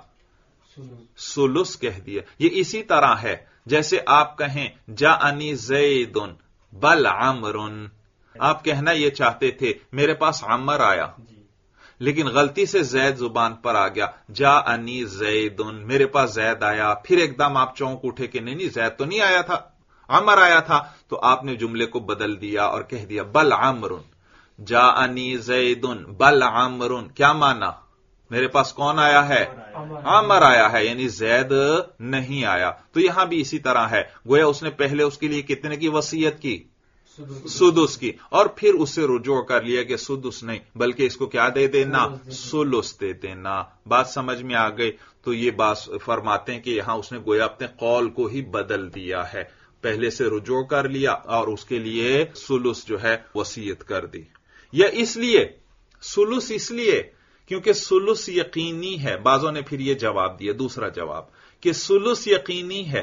سلس کہہ دیا. یہ اسی طرح ہے جیسے آپ کہیں جاءنی زید بل عمر، آپ کہنا یہ چاہتے تھے میرے پاس عمر آیا، لیکن غلطی سے زید زبان پر آ گیا. جاءنی زید، میرے پاس زید آیا، پھر ایک دم آپ چونک اٹھے کہ نہیں زید تو نہیں آیا تھا، عمر آیا تھا، تو آپ نے جملے کو بدل دیا اور کہہ دیا بل عمر. جاءنی زید بل عمر، کیا مانا؟ میرے پاس کون آیا ہے؟ عمر آیا ہے، یعنی زید نہیں آیا. تو یہاں بھی اسی طرح ہے، گویا اس نے پہلے اس کے لیے کتنے کی وصیت کی؟ سدس کی، اور پھر اس سے رجوع کر لیا کہ سدس نہیں بلکہ اس کو کیا دے دینا؟ سلس دے دینا. بات سمجھ میں آ گئی؟ تو یہ بات فرماتے ہیں کہ یہاں اس نے گویا اپنے قول کو ہی بدل دیا ہے، پہلے سے رجوع کر لیا اور اس کے لیے سلس جو ہے وصیت کر دی. یا اس لیے سلس اس لیے کیونکہ سلس یقینی ہے. بعضوں نے پھر یہ جواب دیا، دوسرا جواب، کہ سلس یقینی ہے.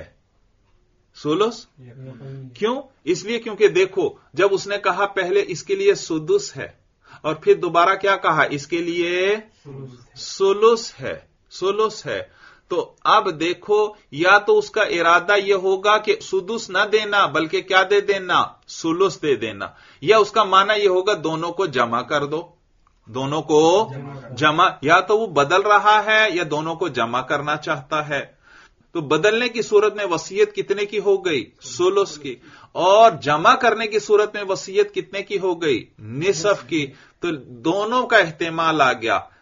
سلس کیوں؟ اس لیے کیونکہ دیکھو جب اس نے کہا پہلے اس کے لیے سدس ہے اور پھر دوبارہ کیا کہا؟ اس کے لیے سلس ہے، سلس ہے. تو اب دیکھو یا تو اس کا ارادہ یہ ہوگا کہ سدس نہ دینا بلکہ کیا دے دینا؟ سلس دے دینا، یا اس کا معنی یہ ہوگا دونوں کو جمع کر دو، دونوں کو جمع، یا تو وہ بدل رہا ہے یا دونوں کو جمع کرنا چاہتا ہے. تو بدلنے کی صورت میں وصیت کتنے کی ہو گئی؟ سلس کی. اور جمع کرنے کی صورت میں وصیت کتنے کی ہو گئی؟ نصف کی. تو دونوں کا احتمال آ گیا.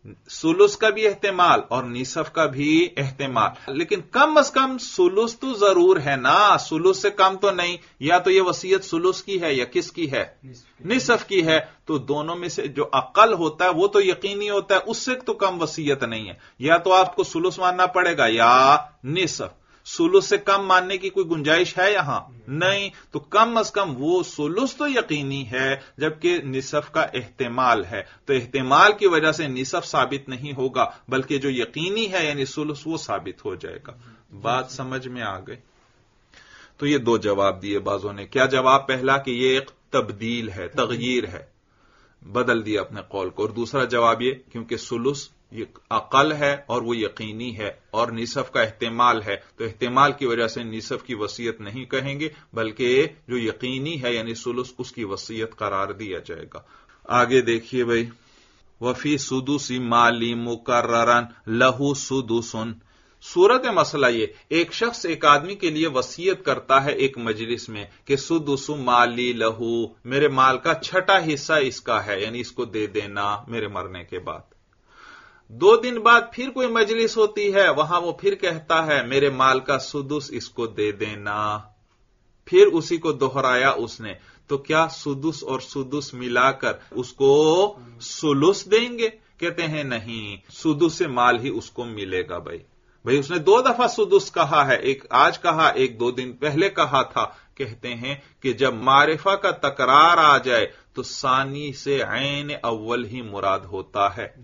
सुलुस का भी एहतिमाल और निसफ का भी एहतिमाल, लेकिन कम अज कम सुलुस तो जरूर है ना, सुलुस से कम तो नहीं। या तो ये वसीयत सुलुस की है या किसकी है, निसफ की है। तो दोनों में से जो अकल होता है वो तो यकीनी होता है, उससे तो कम वसीयत नहीं है। या तो आपको सुलुस मानना पड़ेगा या निसफ। सुलुस से कम मानने की कोई गुंजाइश है यहां नहीं। तो कम अज कम वो सुलुस तो यकीनी है, जबकि निसफ का एहतिमाल है। तो एहतिमाल की वजह से निसफ साबित नहीं होगा, बल्कि जो यकीनी है यानी सुलुस वो साबित हो जाएगा। बात समझ में आ गई? तो ये दो जवाब दिए बाजों ने। क्या जवाब? पहला कि ये एक तब्दील है, तगयीर है, बदल दिया अपने कौल को। और दूसरा जवाब ये क्योंकि सुलुस ये अकल है और वो यकीनी है, और निसफ का एहतिमाल है, तो एहतिमाल की वजह से निसफ की वसीयत नहीं कहेंगे, बल्कि जो यकीनी है यानी सुलुस उसकी वसीयत करार दिया जाएगा। आगे देखिए भाई, वफी सुदुसी माली मुकर्ररन लहू सुदुसुन। सूरत मसला ये, एक शख्स एक आदमी के लिए वसीयत करता है एक मजलिस में कि सुदुसु माली लहू, मेरे माल का छठा हिस्सा इसका है, यानी इसको दे देना मेरे मरने के बाद। 2 दिन बाद फिर कोई मजलिस होती है, वहां वो फिर कहता है मेरे माल का सुदुस इसको दे देना। फिर उसी को दोहराया उसने। तो क्या सुदुस और सुदुस मिलाकर उसको सुलुस देंगे? कहते हैं नहीं, सुदुस से माल ही उसको मिलेगा। भाई उसने 2 दफा सुदुस कहा है, एक आज कहा, एक 2 दिन पहले कहा था। कहते हैं कि जब मारिफा का तकरार आ जाए तो सानी से ऐन अव्वल ही मुराद होता है।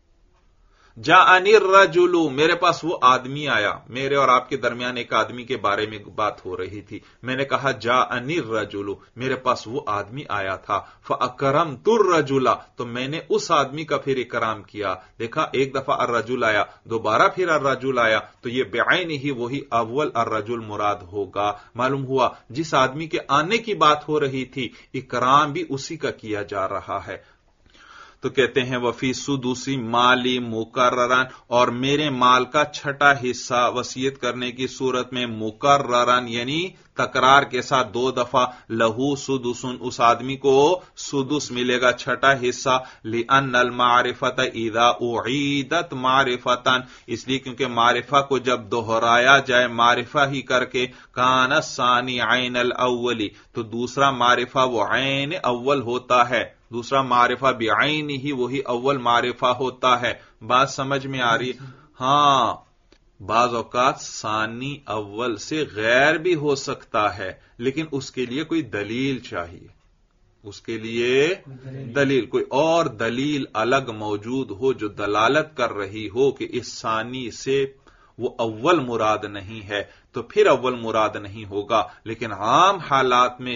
जा अनिर रजुलू, मेरे पास वो आदमी आया। मेरे और आपके दरमियान एक आदमी के बारे में बात हो रही थी। मैंने कहा जा अनिर रजुलू, मेरे पास वो आदमी आया था। फअकरम तुर रजुला, तो मैंने उस आदमी का फिर इकराम किया। देखा, एक दफा अर रजुल आया, दोबारा फिर अर रजुल आया, तो ये बेआइन ही वही अव्वल अर रजुल मुराद होगा। मालूम हुआ जिस आदमी के आने की बात हो रही थी, इकराम भी उसी का किया जा रहा है। तो कहते हैं वफी सुदुसी माली मुकर्ररन, और मेरे माल का छठा हिस्सा वसीयत करने की सूरत में मुकर्ररन यानी तकरार के साथ 2 दफा, लहू सुदुसुन, उस आदमी को सुदुस मिलेगा, छठा हिस्सा। लिअन्नल मारिफत इदा उईदत मारिफतन, इसलिए क्योंकि मारिफा को जब दोहराया जाए मारिफा ही करके, कान सानी ऐनल अव्वली, तो दूसरा मारिफा वो ऐन अव्वल होता है। दूसरा मारिफा बिआइन ही वही अव्वल मारिफा होता है। बात समझ में आ रही? हां, बाज औकात सानी अव्वल से गैर भी हो सकता है, लेकिन उसके लिए कोई दलील चाहिए। उसके लिए दलील, कोई और दलील अलग मौजूद हो जो दलालत कर रही हो कि इस सानी से वो अव्वल मुराद नहीं है, तो फिर अव्वल मुराद नहीं होगा। लेकिन आम हालात में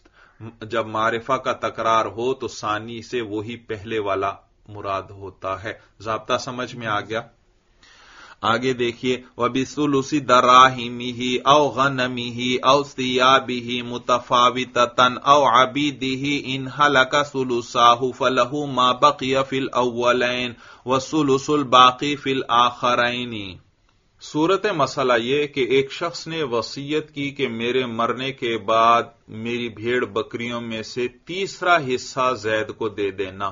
जब मारिफा का तकरार हो तो सानी से वही पहले वाला मुराद होता है। ज़ाब्ता समझ में आ गया? आगे देखिए, वबिसुलुसी दराहिमिही औ गनमिही औ सियाबिही मुतफाविततन औ अबीदिही इन हलका सुलुसाहु फलहु मा बकिया फिल अव्वलैन व सुलुसुल बाकी फिल आखरैनी। सूरत मसला ये कि एक शख्स ने वसीयत की कि मेरे मरने के बाद मेरी भेड़ बकरियों में से तीसरा हिस्सा जैद को दे देना,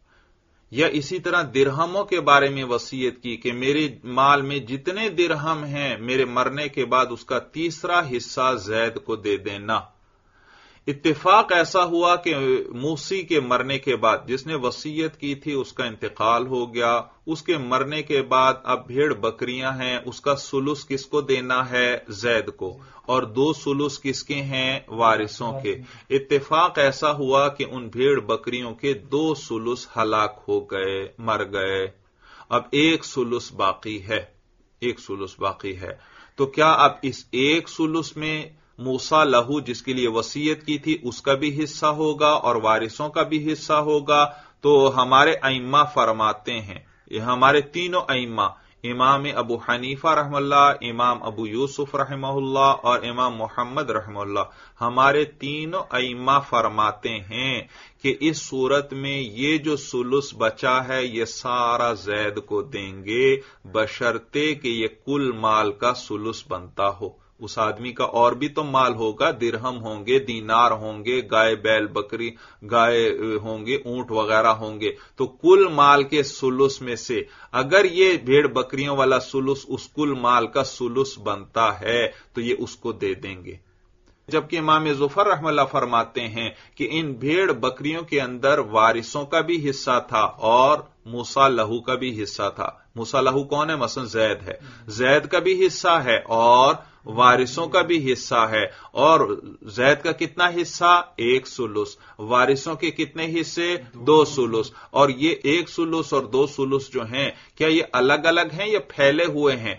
या इसी तरह दिरहमों के बारे में वसीयत की कि मेरे माल में जितने दिरहम हैं मेरे मरने के बाद उसका तीसरा हिस्सा जैद को दे देना। इत्तेफाक ऐसा हुआ कि मूसी के मरने के बाद जिसने वसीयत की थी उसका इंतकाल हो गया। उसके मरने के बाद अब भेड़ बकरियां हैं, उसका सुलुस किसको देना है? जैद को। और 2 सुलुस किसके हैं? वारिसों के। इत्तेफाक ऐसा हुआ कि उन भेड़ बकरियों के 2 सुलुस हलाक हो गए, मर गए। अब 1 सुलुस बाकी है, 1 सुलुस बाकी है। तो क्या अब इस 1 सुलुस में मूसा लहू जिसके लिए वसीयत की थी उसका भी हिस्सा होगा और वारिसों का भी हिस्सा होगा? तो हमारे अइम्मा फरमाते हैं, ये हमारे तीनों अइम्मा, इमाम अबू हनीफा रहमहुल्लाह, इमाम अबू यूसुफ रहमहुल्लाह और इमाम मोहम्मद रहमहुल्लाह, हमारे तीनों अइम्मा फरमाते हैं कि इस सूरत में ये जो सुलुस बचा है ये सारा जैद को देंगे, बशर्ते कि ये कुल माल का सुलुस बनता हो। उस आदमी का और भी तो माल होगा, दिरहम होंगे, दीनार होंगे, गाय बैल बकरी गाय होंगे, ऊंट वगैरह होंगे। तो कुल माल के सुलुस में से अगर ये भेड़ बकरियों वाला सुलुस उस कुल माल का सुलुस बनता है तो ये उसको दे देंगे। जबकि इमाम ज़ुफर रहमतुल्लाह फरमाते हैं कि इन भेड़ बकरियों के अंदर वारिसों का भी हिस्सा था और मूसा लहू का भी हिस्सा था। मूसा लहू कौन है? मसलन जैद है, जैद का भी हिस्सा है और वारिसों का भी हिस्सा है। और जैद का कितना हिस्सा? 1 सुलुस। वारिसों के कितने हिस्से? 2 सुलुस। और ये 1 सुलुस और 2 सुलुस जो हैं, क्या ये अलग अलग हैं या फैले हुए हैं?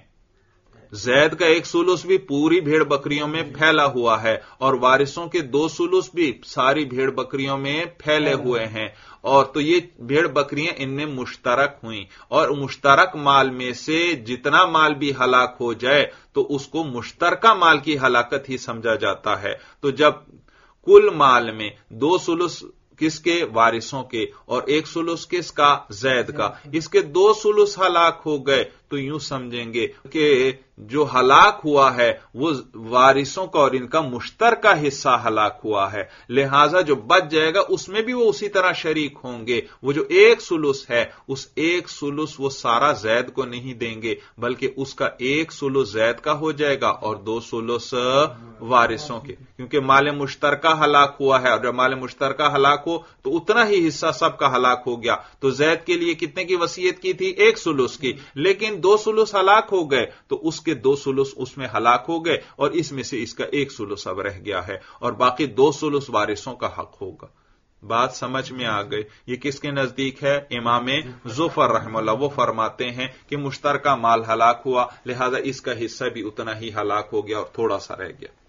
जैद का 1 सुलुस भी पूरी भेड़ बकरियों में फैला हुआ है और वारिसों के 2 सुलुस भी सारी भेड़ बकरियों में फैले हुए हैं। और तो ये भेड़ बकरियां इनमें मुश्तरक हुई और मुश्तरक माल में से जितना माल भी हलाक हो जाए तो उसको मुश्तरका माल की हलाकत ही समझा जाता है। तो जब कुल माल में 2 सुलुस किसके? वारिसों के, और 1 सुलुस किसका? जैद का। इसके 2 सुलुस हलाक हो गए तो यूं समझेंगे कि जो हलाक हुआ है वो वारिसों का और इनका मुश्तरका हिस्सा हलाक हुआ है, लिहाजा जो बच जाएगा उसमें भी वो उसी तरह शरीक होंगे। वो जो 1 सुलुस है उस 1 सुलुस वो सारा जैद को नहीं देंगे, बल्कि उसका 1 सुलुस जैद का हो जाएगा और 2 सुलुस वारिसों के, क्योंकि माल मुश्तरका हलाक हुआ है और जब माल मुश्तरका हलाक हो तो उतना ही हिस्सा सबका हलाक हो गया। तो जैद के लिए कितने की वसीयत की थी? 1 सुलुस की, लेकिन 2 सुलुस हलाक हो गए तो उसके 2 सुलुस उसमें हलाक हो गए और इसमें से इसका 1 सुलुस अब रह गया है और बाकी 2 सुलुस वारिसों का हक होगा। बात समझ में आ गई? ये किसके नजदीक है? इमाम ज़ुफर रहमतुल्लाह वो फरमाते हैं कि मुश्तरका माल हलाक हुआ, लिहाजा इसका हिस्सा भी उतना ही हलाक हो गया और थोड़ा सा रह गया।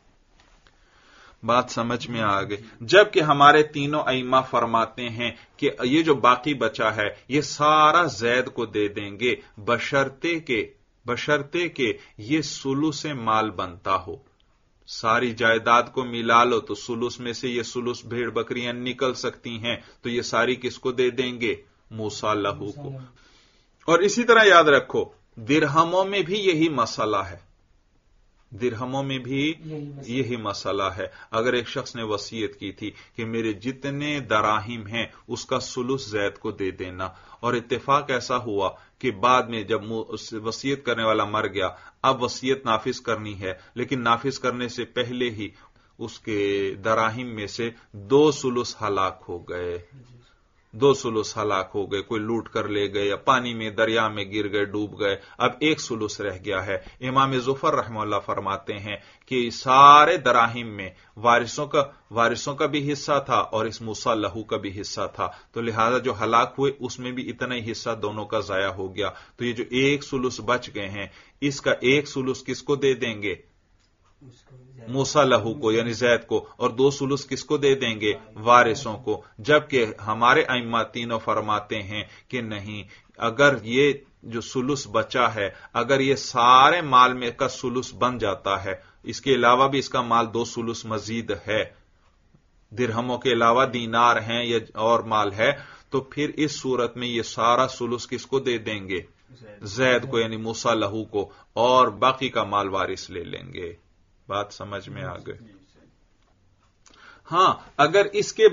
बात समझ में आ गई? जबकि हमारे तीनों अइम्मा फरमाते हैं कि ये जो बाकी बचा है ये सारा जैद को दे देंगे, बशर्ते के ये सुलुस से माल बनता हो। सारी जायदाद को मिला लो तो सुलुस में से ये सुलुस भेड़ बकरियां निकल सकती हैं, तो ये सारी किसको दे देंगे? मूसा लहू को। और इसी तरह याद रखो दिरहमों में भी यही मसला है, दिरहमों में भी यही मसला है। अगर एक शख्स ने वसीयत की थी कि मेरे जितने दराहिम हैं उसका सुलुस जैद को दे देना, और इत्तेफाक ऐसा हुआ कि बाद में जब वसीयत करने वाला मर गया, अब वसीयत नाफिज करनी है, लेकिन नाफिज करने से पहले ही उसके दराहिम में से 2 सुलुस हलाक हो गए, 2 सुलुस हलाक हो गए, कोई लूट कर ले गए या पानी में दरिया में गिर गए, डूब गए, अब 1 सुलुस रह गया है। इमाम ज़ुफर रहमतुल्लाह फरमाते हैं कि सारे दराहिम में वारिसों का भी हिस्सा था और इस मूसा लहू का भी हिस्सा था, तो लिहाजा जो हलाक हुए उसमें भी इतना ही हिस्सा दोनों का जाया हो गया। तो ये जो 1 सुलुस बच गए हैं इसका 1 सुलुस किसको दे देंगे? मूसा लहू को यानी जैद को, और 2 सुलुस किसको दे देंगे? वारिसों को। जबकि हमारे अइम्मा तीनों फरमाते हैं कि नहीं, अगर ये जो सुलुस बचा है अगर ये सारे माल में का सुलुस बन जाता है, इसके अलावा भी इसका माल 2 सुलुस मजीद है, दिरहमों के अलावा दीनार हैं या और माल है, तो फिर इस सूरत में ये सारा सुलुस किसको दे देंगे? जैद को यानी मूसा लहू को, और बाकी का माल वारिस ले लेंगे। बात समझ में आ गई? हां, अगर इसके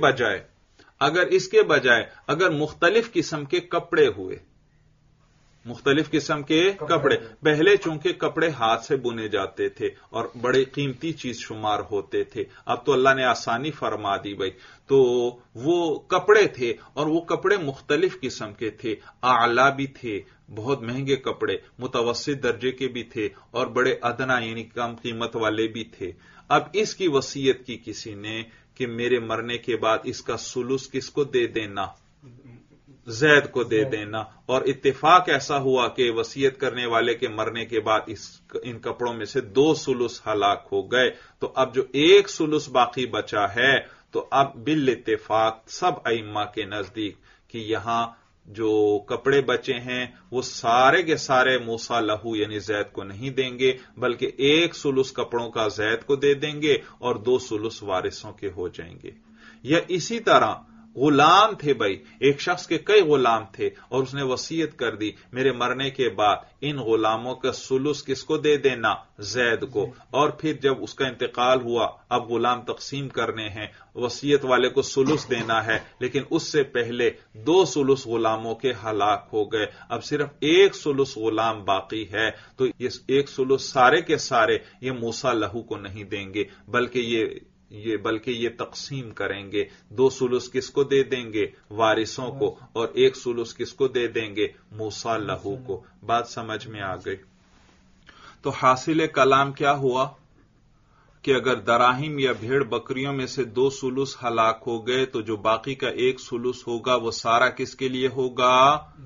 बजाय अगर मुख्तलिफ किस्म के कपड़े हुए, मुख्तलिफ किस्म के कपड़े, पहले चूंकि कपड़े हाथ से बुने जाते थे और बड़े कीमती चीज शुमार होते थे, अब तो अल्लाह ने आसानी फरमा दी भाई, तो वो कपड़े थे और वो कपड़े मुख्तलिफ किस्म के थे, आला भी थे, बहुत महंगे कपड़े, मुतवस्सित दर्जे के भी थे और बड़े अदना यानी कम कीमत वाले भी थे। अब इसकी वसीयत की किसी ने कि मेरे मरने के बाद इसका सुलुस किसको दे देना? जैद को दे देना, और इत्तेफाक ऐसा हुआ कि वसीयत करने वाले के मरने के बाद इन कपड़ों में से 2 सुलुस हलाक हो गए, तो अब जो 1 सुलुस बाकी बचा है, तो अब बिल इत्तेफाक सब अइम्मा के नजदीक कि यहां जो कपड़े बचे हैं वो सारे के सारे मूसा लहू यानी जैद को नहीं देंगे, बल्कि 1 सुलुस कपड़ों का जैद को दे देंगे और 2 सुलुस वारिसों के हो जाएंगे। या इसी तरह غلام تھے بھائی، ایک شخص کے کئی غلام تھے اور اس نے وصیت کر دی میرے مرنے کے بعد ان غلاموں کا سلس کس کو دے دینا؟ زید کو۔ اور پھر جب اس کا انتقال ہوا، اب غلام تقسیم کرنے ہیں، وصیت والے کو سلس دینا ہے، لیکن اس سے پہلے 2 سلس غلاموں کے ہلاک ہو گئے، اب صرف 1 سلس غلام باقی ہے، تو یہ 1 سلس سارے کے سارے یہ موسیٰ لہو کو نہیں دیں گے، بلکہ یہ تقسیم کریں گے۔ 2 سلس کس کو دے دیں گے؟ وارثوں کو، اور 1 سلس کس کو دے دیں گے؟ موسیٰ لہو کو۔ بات سمجھ میں آ گئی؟ تو حاصل کلام کیا ہوا کہ اگر دراہم یا بھیڑ بکریوں میں سے 2 سلس ہلاک ہو گئے تو جو باقی کا 1 سلس ہوگا وہ سارا کس کے لیے ہوگا؟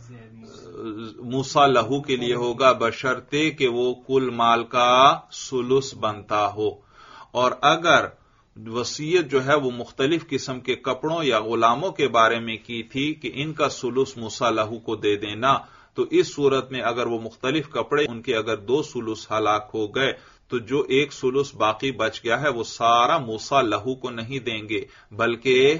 موسیٰ لہو کے لیے ہوگا، بشرطے کہ وہ کل مال کا سلس بنتا ہو۔ اور اگر وصیت جو ہے وہ مختلف قسم کے کپڑوں یا غلاموں کے بارے میں کی تھی کہ ان کا سلس موسیٰ لہو کو دے دینا، تو اس صورت میں اگر وہ مختلف کپڑے ان کے اگر 2 سلس ہلاک ہو گئے تو جو 1 سلس باقی بچ گیا ہے وہ سارا موسیٰ لہو کو نہیں دیں گے، بلکہ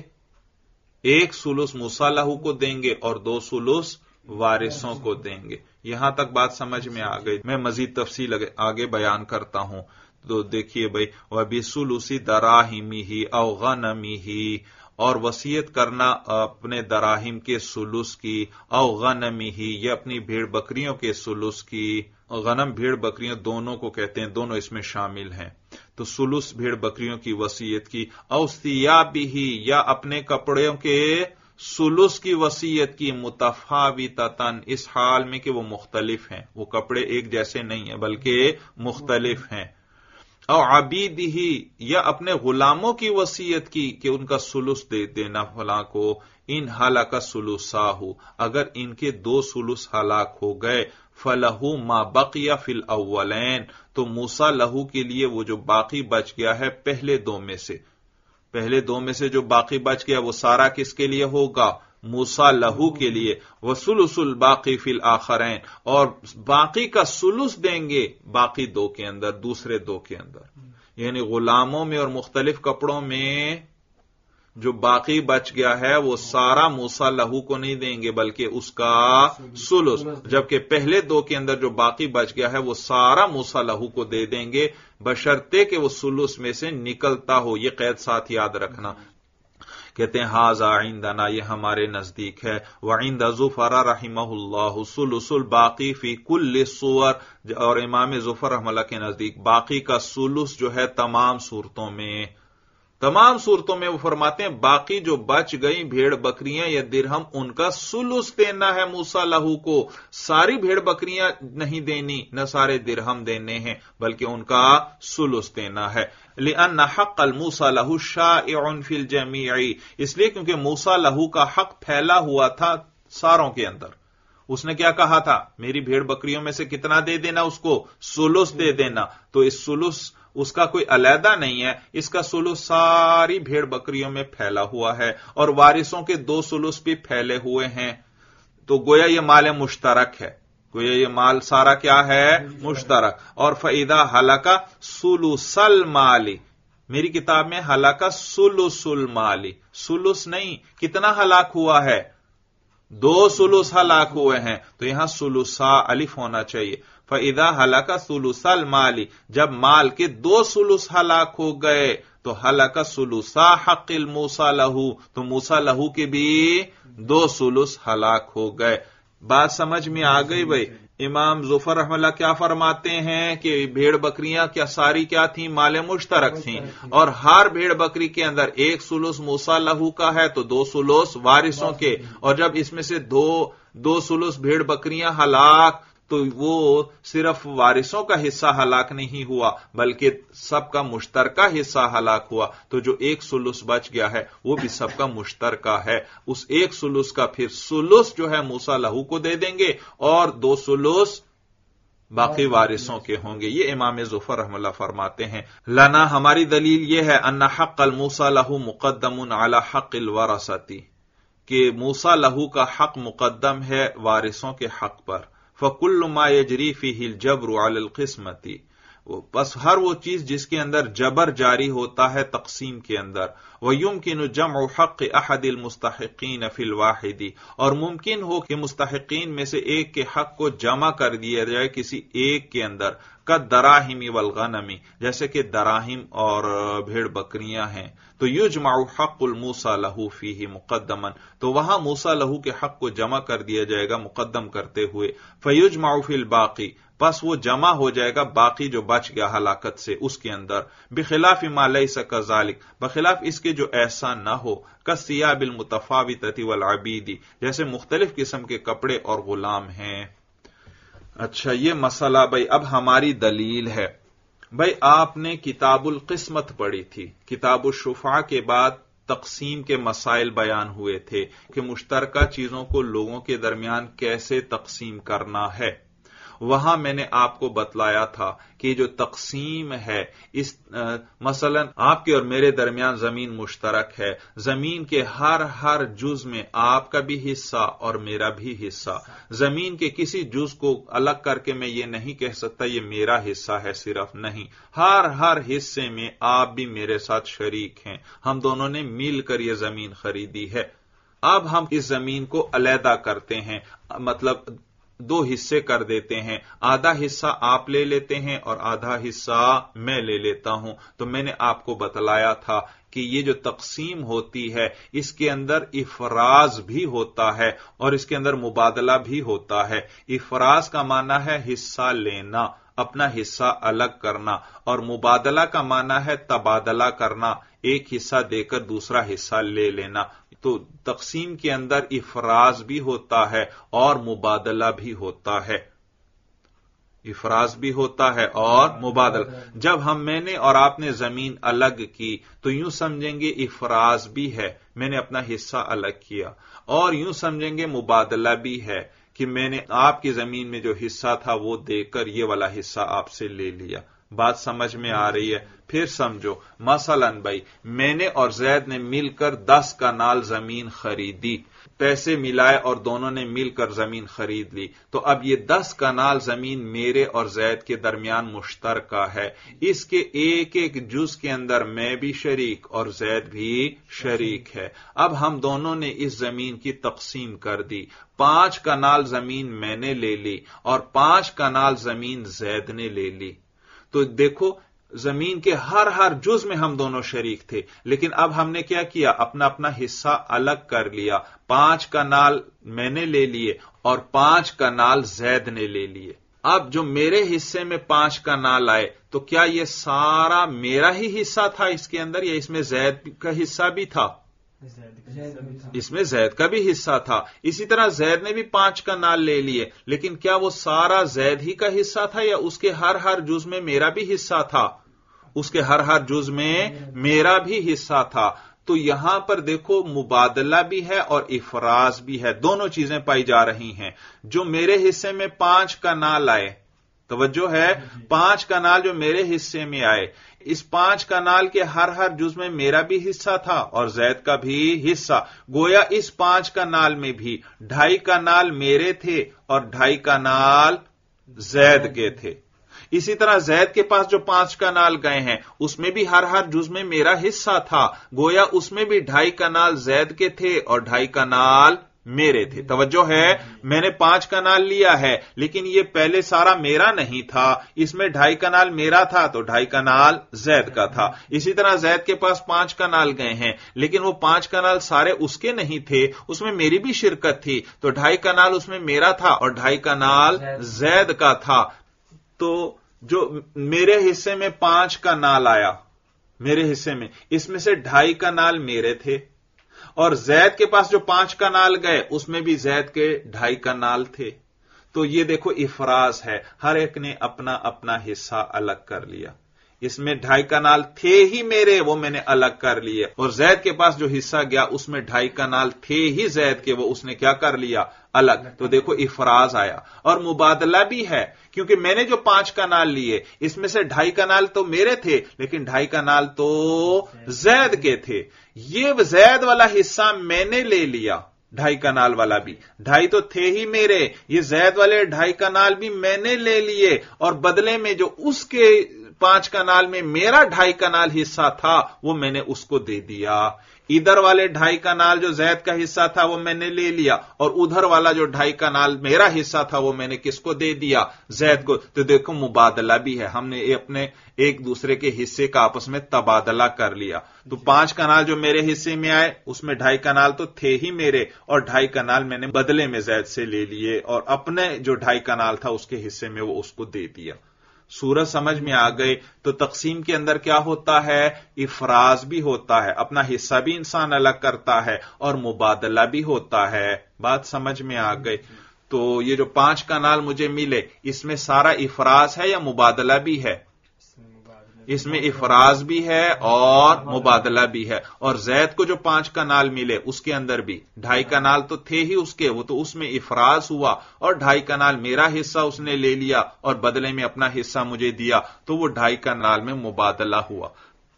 1 سلس موسیٰ لہو کو دیں گے اور 2 سلس وارثوں کو دیں گے۔ یہاں تک بات سمجھ میں آ گئی؟ میں مزید تفصیل آگے بیان کرتا ہوں۔ تو دیکھیے بھائی، وَبِثُلُثِ دَرَاهِمِهِ أَوْ غَنَمِهِ، اور وصیت کرنا اپنے دراہم کے سلس کی، او غنمه یا اپنی بھیڑ بکریوں کے سلس کی۔ غنم بھیڑ بکریوں دونوں کو کہتے ہیں، دونوں اس میں شامل ہیں۔ تو سلس بھیڑ بکریوں کی وصیت کی، او ثِيَابِهِ یا اپنے کپڑوں کے سلس کی وصیت کی، متفاوتتاً اس حال میں کہ وہ مختلف ہیں، وہ کپڑے ایک جیسے نہیں ہیں بلکہ مختلف ہیں۔ او عبیدہ یا اپنے غلاموں کی وصیت کی کہ ان کا سلس دے دینا فلاں کو، ان ہلاک ثلثاہ اگر ان کے 2 سلس ہلاک ہو گئے، فلہ ما بقی فی الاولین تو موسیٰ لہو کے لیے وہ جو باقی بچ گیا ہے پہلے 2 میں سے جو باقی بچ گیا وہ سارا کس کے لیے ہوگا؟ موسیٰ لہو کے لیے۔ وثلث الباقی فی الاخرین اور باقی کا سلس دیں گے باقی 2 کے اندر، دوسرے 2 کے اندر، یعنی غلاموں میں اور مختلف کپڑوں میں جو باقی بچ گیا ہے وہ سارا موسیٰ لہو کو نہیں دیں گے بلکہ اس کا سلس، جبکہ پہلے 2 کے اندر جو باقی بچ گیا ہے وہ سارا موسیٰ لہو کو دے دیں گے، بشرطے کہ وہ سلس میں سے نکلتا ہو۔ یہ قید ساتھ یاد رکھنا۔ کہتے ہیں ھذا عندنا، یہ ہمارے نزدیک ہے، وعند زفر رحمہ اللہ ثلث الباقی فی کل الصور، اور امام ظفر رحمہ اللہ کے نزدیک باقی کا سلس جو ہے تمام صورتوں میں وہ فرماتے ہیں باقی جو بچ گئی بھیڑ بکریاں یا درہم ان کا سلس دینا ہے موسیٰ لہو کو، ساری بھیڑ بکریاں نہیں دینی، نہ سارے درہم دینے ہیں بلکہ ان کا سلس دینا ہے۔ لأن حق الموسیٰ لہو شائع فی الجمیع، اس لیے کیونکہ موسیٰ لہو کا حق پھیلا ہوا تھا ساروں کے اندر۔ اس نے کیا کہا تھا؟ میری بھیڑ بکریوں میں سے کتنا دے دینا اس کو؟ سلس دے دینا۔ تو اس سلس اس کا کوئی علیحدہ نہیں ہے، اس کا سلس ساری بھیڑ بکریوں میں پھیلا ہوا ہے، اور وارثوں کے 2 سلس بھی پھیلے ہوئے ہیں، تو گویا یہ مال مشترک ہے، گویا یہ مال سارا کیا ہے؟ مشترک۔ اور فَإِذَا هَلَكَ ثُلُثَ الْمَالِ، میری کتاب میں ہلاک ثلث المال، سلس نہیں، کتنا ہلاک ہوا ہے؟ 2 سلس ہلاک ہوئے ہیں، تو یہاں ثلثا الف ہونا چاہیے۔ فَإِذَا هَلَكَ ثُلُثَ الْمَالِ، جب مال کے 2 سلس ہلاک ہو گئے تو هَلَكَ ثُلُثَا حق الموسیٰ لہو، تو موسیٰ لہو کے بھی 2 سلس ہلاک ہو گئے۔ بات سمجھ میں آ گئی بھائی؟ امام ظفر رحمہ اللہ کیا فرماتے ہیں کہ بھیڑ بکریاں کیا ساری کیا تھیں؟ مال مشترک تھیں، اور ہر بھیڑ بکری کے اندر 1 سلس موسیٰ لہو کا ہے تو 2 سلس وارثوں کے، اور جب اس میں سے دو سلس بھیڑ بکریاں ہلاک تو وہ صرف وارثوں کا حصہ ہلاک نہیں ہوا بلکہ سب کا مشترکہ حصہ ہلاک ہوا، تو جو 1 سلس بچ گیا ہے وہ بھی سب کا مشترکہ ہے۔ اس 1 سلس کا پھر سلس جو ہے موسیٰ لہو کو دے دیں گے اور 2 سلس باقی وارثوں کے ہوں گے۔ یہ امام ظفر رحمہ اللہ فرماتے ہیں لنا، ہماری دلیل یہ ہے ان حق الموسیٰ لہو مقدم علی حق الورثۃ، کہ موسیٰ لہو کا حق مقدم ہے وارثوں کے حق پر۔ فَكُلُّ مَا يَجْرِي فِيهِ الْجَبْرُ عَلَى الْقِسْمَةِ، بس ہر وہ چیز جس کے اندر جبر جاری ہوتا ہے تقسیم کے اندر، وَيُمْكِنُ جَمْعُ حَقِّ أَحَدِ الْمُسْتَحِقِينَ فِي الْوَاحِدِ، اور ممکن ہو کہ مستحقین میں سے ایک کے حق کو جمع کر دیا جائے کسی ایک کے اندر، كالدراهم والغنم، جیسے کہ دراہم اور بھیڑ بکریاں ہیں، تو یجمع حق الموصى له فیہ مقدما، تو وہاں موصى له کے حق کو جمع کر دیا جائے گا مقدم کرتے ہوئے، فیجمع فی الباقی، پس وہ جمع ہو جائے گا باقی جو بچ گیا ہلاکت سے اس کے اندر، بخلاف ما لیس کذالک، بخلاف اس کے جو ایسا نہ ہو، کالثیاب المتفاوتۃ والعبید، جیسے مختلف قسم کے کپڑے اور غلام ہیں۔ اچھا یہ مسئلہ بھائی اب ہماری دلیل ہے۔ بھائی آپ نے کتاب القسمت پڑھی تھی، کتاب الشفعہ کے بعد تقسیم کے مسائل بیان ہوئے تھے کہ مشترکہ چیزوں کو لوگوں کے درمیان کیسے تقسیم کرنا ہے۔ وہاں میں نے آپ کو بتلایا تھا کہ جو تقسیم ہے، اس مثلا آپ کے اور میرے درمیان زمین مشترک ہے، زمین کے ہر جز میں آپ کا بھی حصہ اور میرا بھی حصہ، زمین کے کسی جز کو الگ کر کے میں یہ نہیں کہہ سکتا یہ میرا حصہ ہے، صرف نہیں، ہر حصے میں آپ بھی میرے ساتھ شریک ہیں، ہم دونوں نے مل کر یہ زمین خریدی ہے۔ اب ہم اس زمین کو علیحدہ کرتے ہیں، مطلب دو حصے کر دیتے ہیں، آدھا حصہ آپ لے لیتے ہیں اور آدھا حصہ میں لے لیتا ہوں۔ تو میں نے آپ کو بتلایا تھا کہ یہ جو تقسیم ہوتی ہے اس کے اندر افراز بھی ہوتا ہے اور اس کے اندر مبادلہ بھی ہوتا ہے۔ افراز کا معنی ہے حصہ لینا، اپنا حصہ الگ کرنا، اور مبادلہ کا معنی ہے تبادلہ کرنا، ایک حصہ دے کر دوسرا حصہ لے لینا۔ تو تقسیم کے اندر افراز بھی ہوتا ہے اور مبادلہ بھی ہوتا ہے، افراز بھی ہوتا ہے اور مبادلہ۔ جب میں نے اور آپ نے زمین الگ کی تو یوں سمجھیں گے افراز بھی ہے، میں نے اپنا حصہ الگ کیا، اور یوں سمجھیں گے مبادلہ بھی ہے کہ میں نے آپ کی زمین میں جو حصہ تھا وہ دے کر یہ والا حصہ آپ سے لے لیا۔ بات سمجھ میں آ رہی ہے؟ پھر سمجھو، مثلا بھائی میں نے اور زید نے مل کر 10 کنال زمین خریدی، پیسے ملائے اور دونوں نے مل کر زمین خرید لی، تو اب یہ 10 کنال زمین میرے اور زید کے درمیان مشترکہ ہے، اس کے ایک جز کے اندر میں بھی شریک اور زید بھی شریک ہے۔ اب ہم دونوں نے اس زمین کی تقسیم کر دی، 5 کنال زمین میں نے لے لی اور 5 کنال زمین زید نے لے لی۔ تو دیکھو زمین کے ہر جز میں ہم دونوں شریک تھے، لیکن اب ہم نے کیا کیا، اپنا اپنا حصہ الگ کر لیا، 5 کنال میں نے لے لیے اور 5 کنال زید نے لے لیے۔ اب جو میرے حصے میں 5 کنال آئے تو کیا یہ سارا میرا ہی حصہ تھا اس کے اندر، یا اس میں زید کا حصہ بھی تھا؟ اس میں زید کا بھی حصہ تھا۔ اسی طرح زید نے بھی 5 کنال لے لیے، لیکن کیا وہ سارا زید ہی کا حصہ تھا یا اس کے ہر جز میں میرا بھی حصہ تھا؟ اس کے ہر جز میں میرا بھی حصہ تھا۔ تو یہاں پر دیکھو مبادلہ بھی ہے اور افراز بھی ہے، دونوں چیزیں پائی جا رہی ہیں۔ جو میرے حصے میں 5 کنال آئے، توجہ ہے، 5 کنال جو میرے حصے میں آئے، اس 5 کنال کے ہر جز میں میرا بھی حصہ تھا اور زید کا بھی حصہ، گویا اس 5 کنال میں بھی 2.5 کنال میرے تھے اور 2.5 کنال زید کے تھے۔ اسی طرح زید کے پاس جو 5 کنال گئے ہیں اس میں بھی ہر جز میں میرا حصہ تھا، گویا اس میں بھی 2.5 کنال زید کے تھے اور 2.5 کنال میرے تھے۔ توجہ ہے، میں نے 5 کنال لیا ہے لیکن یہ پہلے سارا میرا نہیں تھا، اس میں 2.5 کنال میرا تھا تو 2.5 کنال زید کا تھا۔ اسی طرح زید کے پاس 5 کنال گئے ہیں لیکن وہ 5 کنال سارے اس کے نہیں تھے، اس میں میری بھی شرکت تھی، تو 2.5 کنال اس میں میرا تھا اور 2.5 کنال زید کا تھا۔ تو جو میرے حصے میں 5 کنال آیا، میرے حصے میں، اس میں سے 2.5 کنال میرے تھے، اور زید کے پاس جو 5 کنال گئے اس میں بھی زید کے 2.5 کنال تھے۔ تو یہ دیکھو افراز ہے، ہر ایک نے اپنا اپنا حصہ الگ کر لیا۔ اس میں 2.5 کنال تھے ہی میرے، وہ میں نے الگ کر لیے، اور زید کے پاس جو حصہ گیا اس میں 2.5 کنال تھے ہی زید کے، وہ اس نے کیا کر لیا، الگ۔ تو دیکھو افراز آیا، اور مبادلہ بھی ہے، کیونکہ میں نے جو 5 کنال لیے اس میں سے 2.5 کنال تو میرے تھے لیکن 2.5 کنال تو زید کے تھے، یہ زید والا حصہ میں نے لے لیا، 2.5 کنال والا بھی، 2.5 تو تھے ہی میرے، یہ زید والے 2.5 کنال بھی میں نے لے لیے، اور بدلے میں جو اس کے 5 कनाल में मेरा 2.5 कनाल हिस्सा था वो मैंने उसको दे दिया। इधर वाले 2.5 कनाल जो जैद का हिस्सा था वो मैंने ले लिया, और उधर वाला जो 2.5 कनाल मेरा हिस्सा था वो मैंने किसको दे दिया? जैद को। तो देखो मुबादला भी है, हमने अपने एक दूसरे के हिस्से का आपस में तबादला कर लिया। तो 5 कनाल जो मेरे हिस्से में आए उसमें 2.5 कनाल तो थे ही मेरे, और 2.5 कनाल मैंने बदले में जैद से ले लिए, और अपने जो 2.5 कनाल था उसके हिस्से में वो उसको दे दिया। सूरत समझ में आ गई? तो तकसीम के अंदर क्या होता है? इफराज भी होता है, अपना हिस्सा भी इंसान अलग करता है, और मुबादला भी होता है। बात समझ में आ गई? तो ये जो 5 कनाल मुझे मिले इसमें सारा इफराज है या मुबादला भी है? इसमें इफराज भी है और मुबादला भी है। और जैद को जो 5 कनाल मिले उसके अंदर भी 2.5 कनाल तो थे ही उसके, वो तो उसमें इफराज हुआ, और 2.5 कनाल मेरा हिस्सा उसने ले लिया और बदले में अपना हिस्सा मुझे दिया, तो वो 2.5 कनाल में मुबादला हुआ।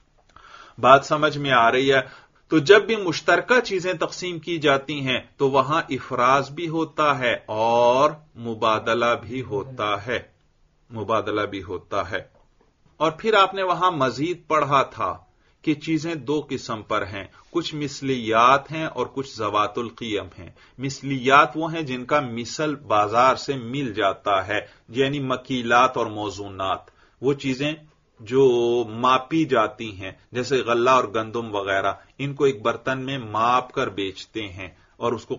बात समझ में आ रही है? तो जब भी मुश्तरका चीजें तकसीम की जाती हैं तो वहां इफराज भी होता है और मुबादला भी होता है, मुबादला भी होता है। और फिर आपने वहां मजीद पढ़ा था कि चीजें 2 किस्म पर हैं, कुछ मिसलियात हैं और कुछ ज़वातुल क़ियम हैं। मिसलियात वो हैं जिनका मिसल बाजार से मिल जाता है, यानी मकीलात और मौजूनात, वो चीजें जो मापी जाती हैं, जैसे गल्ला और गंदुम वगैरह, इनको एक बर्तन में माप कर बेचते हैं, और उसको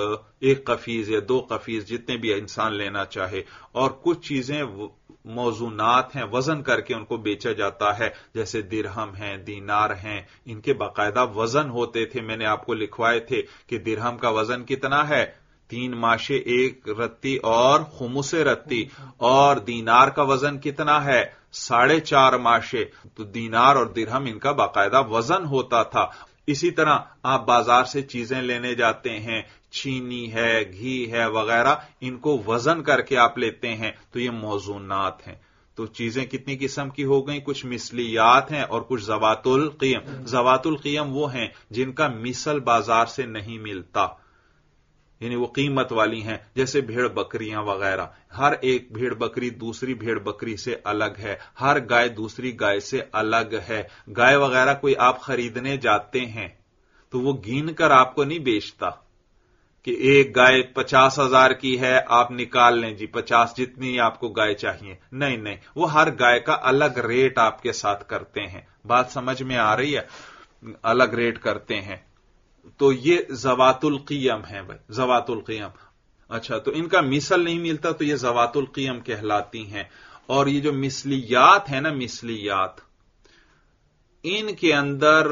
1 कफीज या 2 कफीज जितने भी इंसान लेना चाहे। और कुछ चीजें मौजूनात हैं, वजन करके उनको बेचा जाता है, जैसे दिरहम हैं, दीनार हैं, इनके बाकायदा वजन होते थे। मैंने आपको लिखवाए थे कि दिरहम का वजन कितना है? 3 माशे 1 रत्ती और खुमुसे रत्ती। और दीनार का वजन कितना है? 4.5 माशे। तो दीनार और दिरहम इनका बाकायदा वजन होता था। इसी तरह आप बाजार से चीजें लेने जाते हैं, चीनी है, घी है वगैरह, इनको वजन करके आप लेते हैं, तो ये मौजूनात हैं। तो चीजें कितनी किस्म की हो गई? कुछ मिसलियात हैं और कुछ ज़वातुल क़ियम। ज़वातुल क़ियम वो हैं जिनका मिसल बाजार से नहीं मिलता, यानी वो कीमत वाली हैं, जैसे भेड़ बकरियां वगैरह। हर एक भेड़ बकरी दूसरी भेड़ बकरी से अलग है, हर गाय दूसरी गाय से अलग है। गाय वगैरह कोई आप खरीदने जाते हैं तो वो गिन कर आपको नहीं बेचता कि एक गाय 50,000 की है, आप निकाल लें जी 50, जितनी आपको गाय चाहिए। नहीं नहीं, वो हर गाय का अलग रेट आपके साथ करते हैं। बात समझ में आ रही है? अलग रेट करते हैं। तो ये ज़वातुल क़ियम है भाई, ज़वातुल क़ियम। अच्छा, तो इनका मिसल नहीं मिलता तो ये ज़वातुल क़ियम कहलाती हैं। और ये जो मिसलियात है ना, मिसलियात, इनके अंदर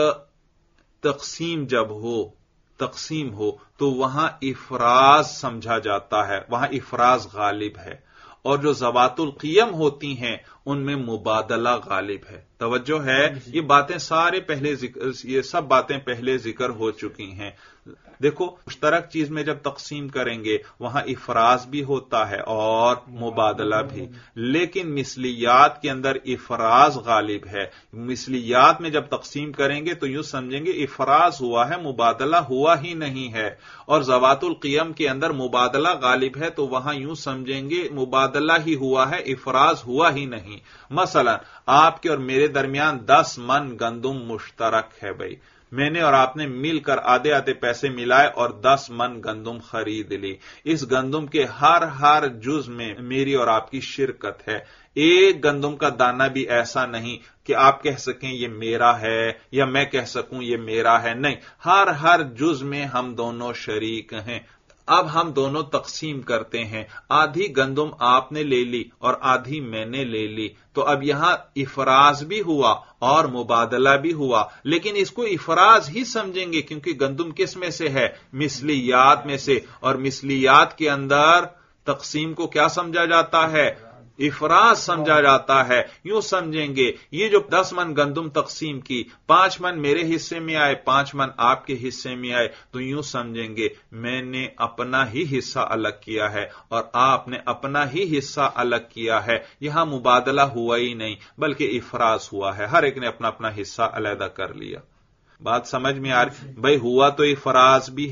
तकसीम हो तो वहां इफराज समझा जाता है, वहां इफराज गालिब है। और जो ज़वातुल क़ियम होती हैं उनमें मुबादला गालिब है। तवज्जो है? ये बातें सारे पहले ये सब बातें पहले जिक्र हो चुकी हैं। देखो, मुश्तरक चीज में जब तकसीम करेंगे वहां इफराज भी होता है और मुबादला भी, लेकिन मिसलियात के अंदर इफराज गालिब है। मिसलियात में जब तकसीम करेंगे तो यूं समझेंगे इफराज हुआ है, मुबादला हुआ ही नहीं है। और ज़वातुल क़ियम के अंदर मुबादला गालिब है तो वहां यूं समझेंगे मुबादला ही हुआ है, इफराज हुआ ही नहीं। मसलन आपके और मेरे दरमियान 10 मन गंदुम मुश्तरक है भाई, मैंने और आपने मिलकर आधे आधे पैसे मिलाए और 10 मन गंदुम खरीद ली। इस गंदुम के हर जुज में मेरी और आपकी शिरकत है। एक गंदुम का दाना भी ऐसा नहीं कि आप कह सकें ये मेरा है या मैं कह सकूं ये मेरा है, नहीं, हर जुज में हम दोनों शरीक हैं। अब हम दोनों तकसीम करते हैं, आधी गंदुम आपने ले ली और आधी मैंने ले ली, तो अब यहां इफराज भी हुआ और मुबादला भी हुआ। लेकिन इसको इफराज ही समझेंगे क्योंकि गंदुम किस में से है? मिसलियात में से। और मिसलियात के अंदर तकसीम को क्या समझा जाता है? इफराज समझा जाता है। यूं समझेंगे ये जो 10 मन गंदुम तकसीम की, 5 मन मेरे हिस्से में आए, 5 मन आपके हिस्से में आए, तो यूं समझेंगे मैंने अपना ही हिस्सा अलग किया है और आपने अपना ही हिस्सा अलग किया है। यहां मुबादला हुआ ही नहीं बल्कि इफराज हुआ है, हर एक ने अपना अपना हिस्सा अलहदा कर लिया। बात समझ में आ रही भाई? हुआ तो इफराज भी है,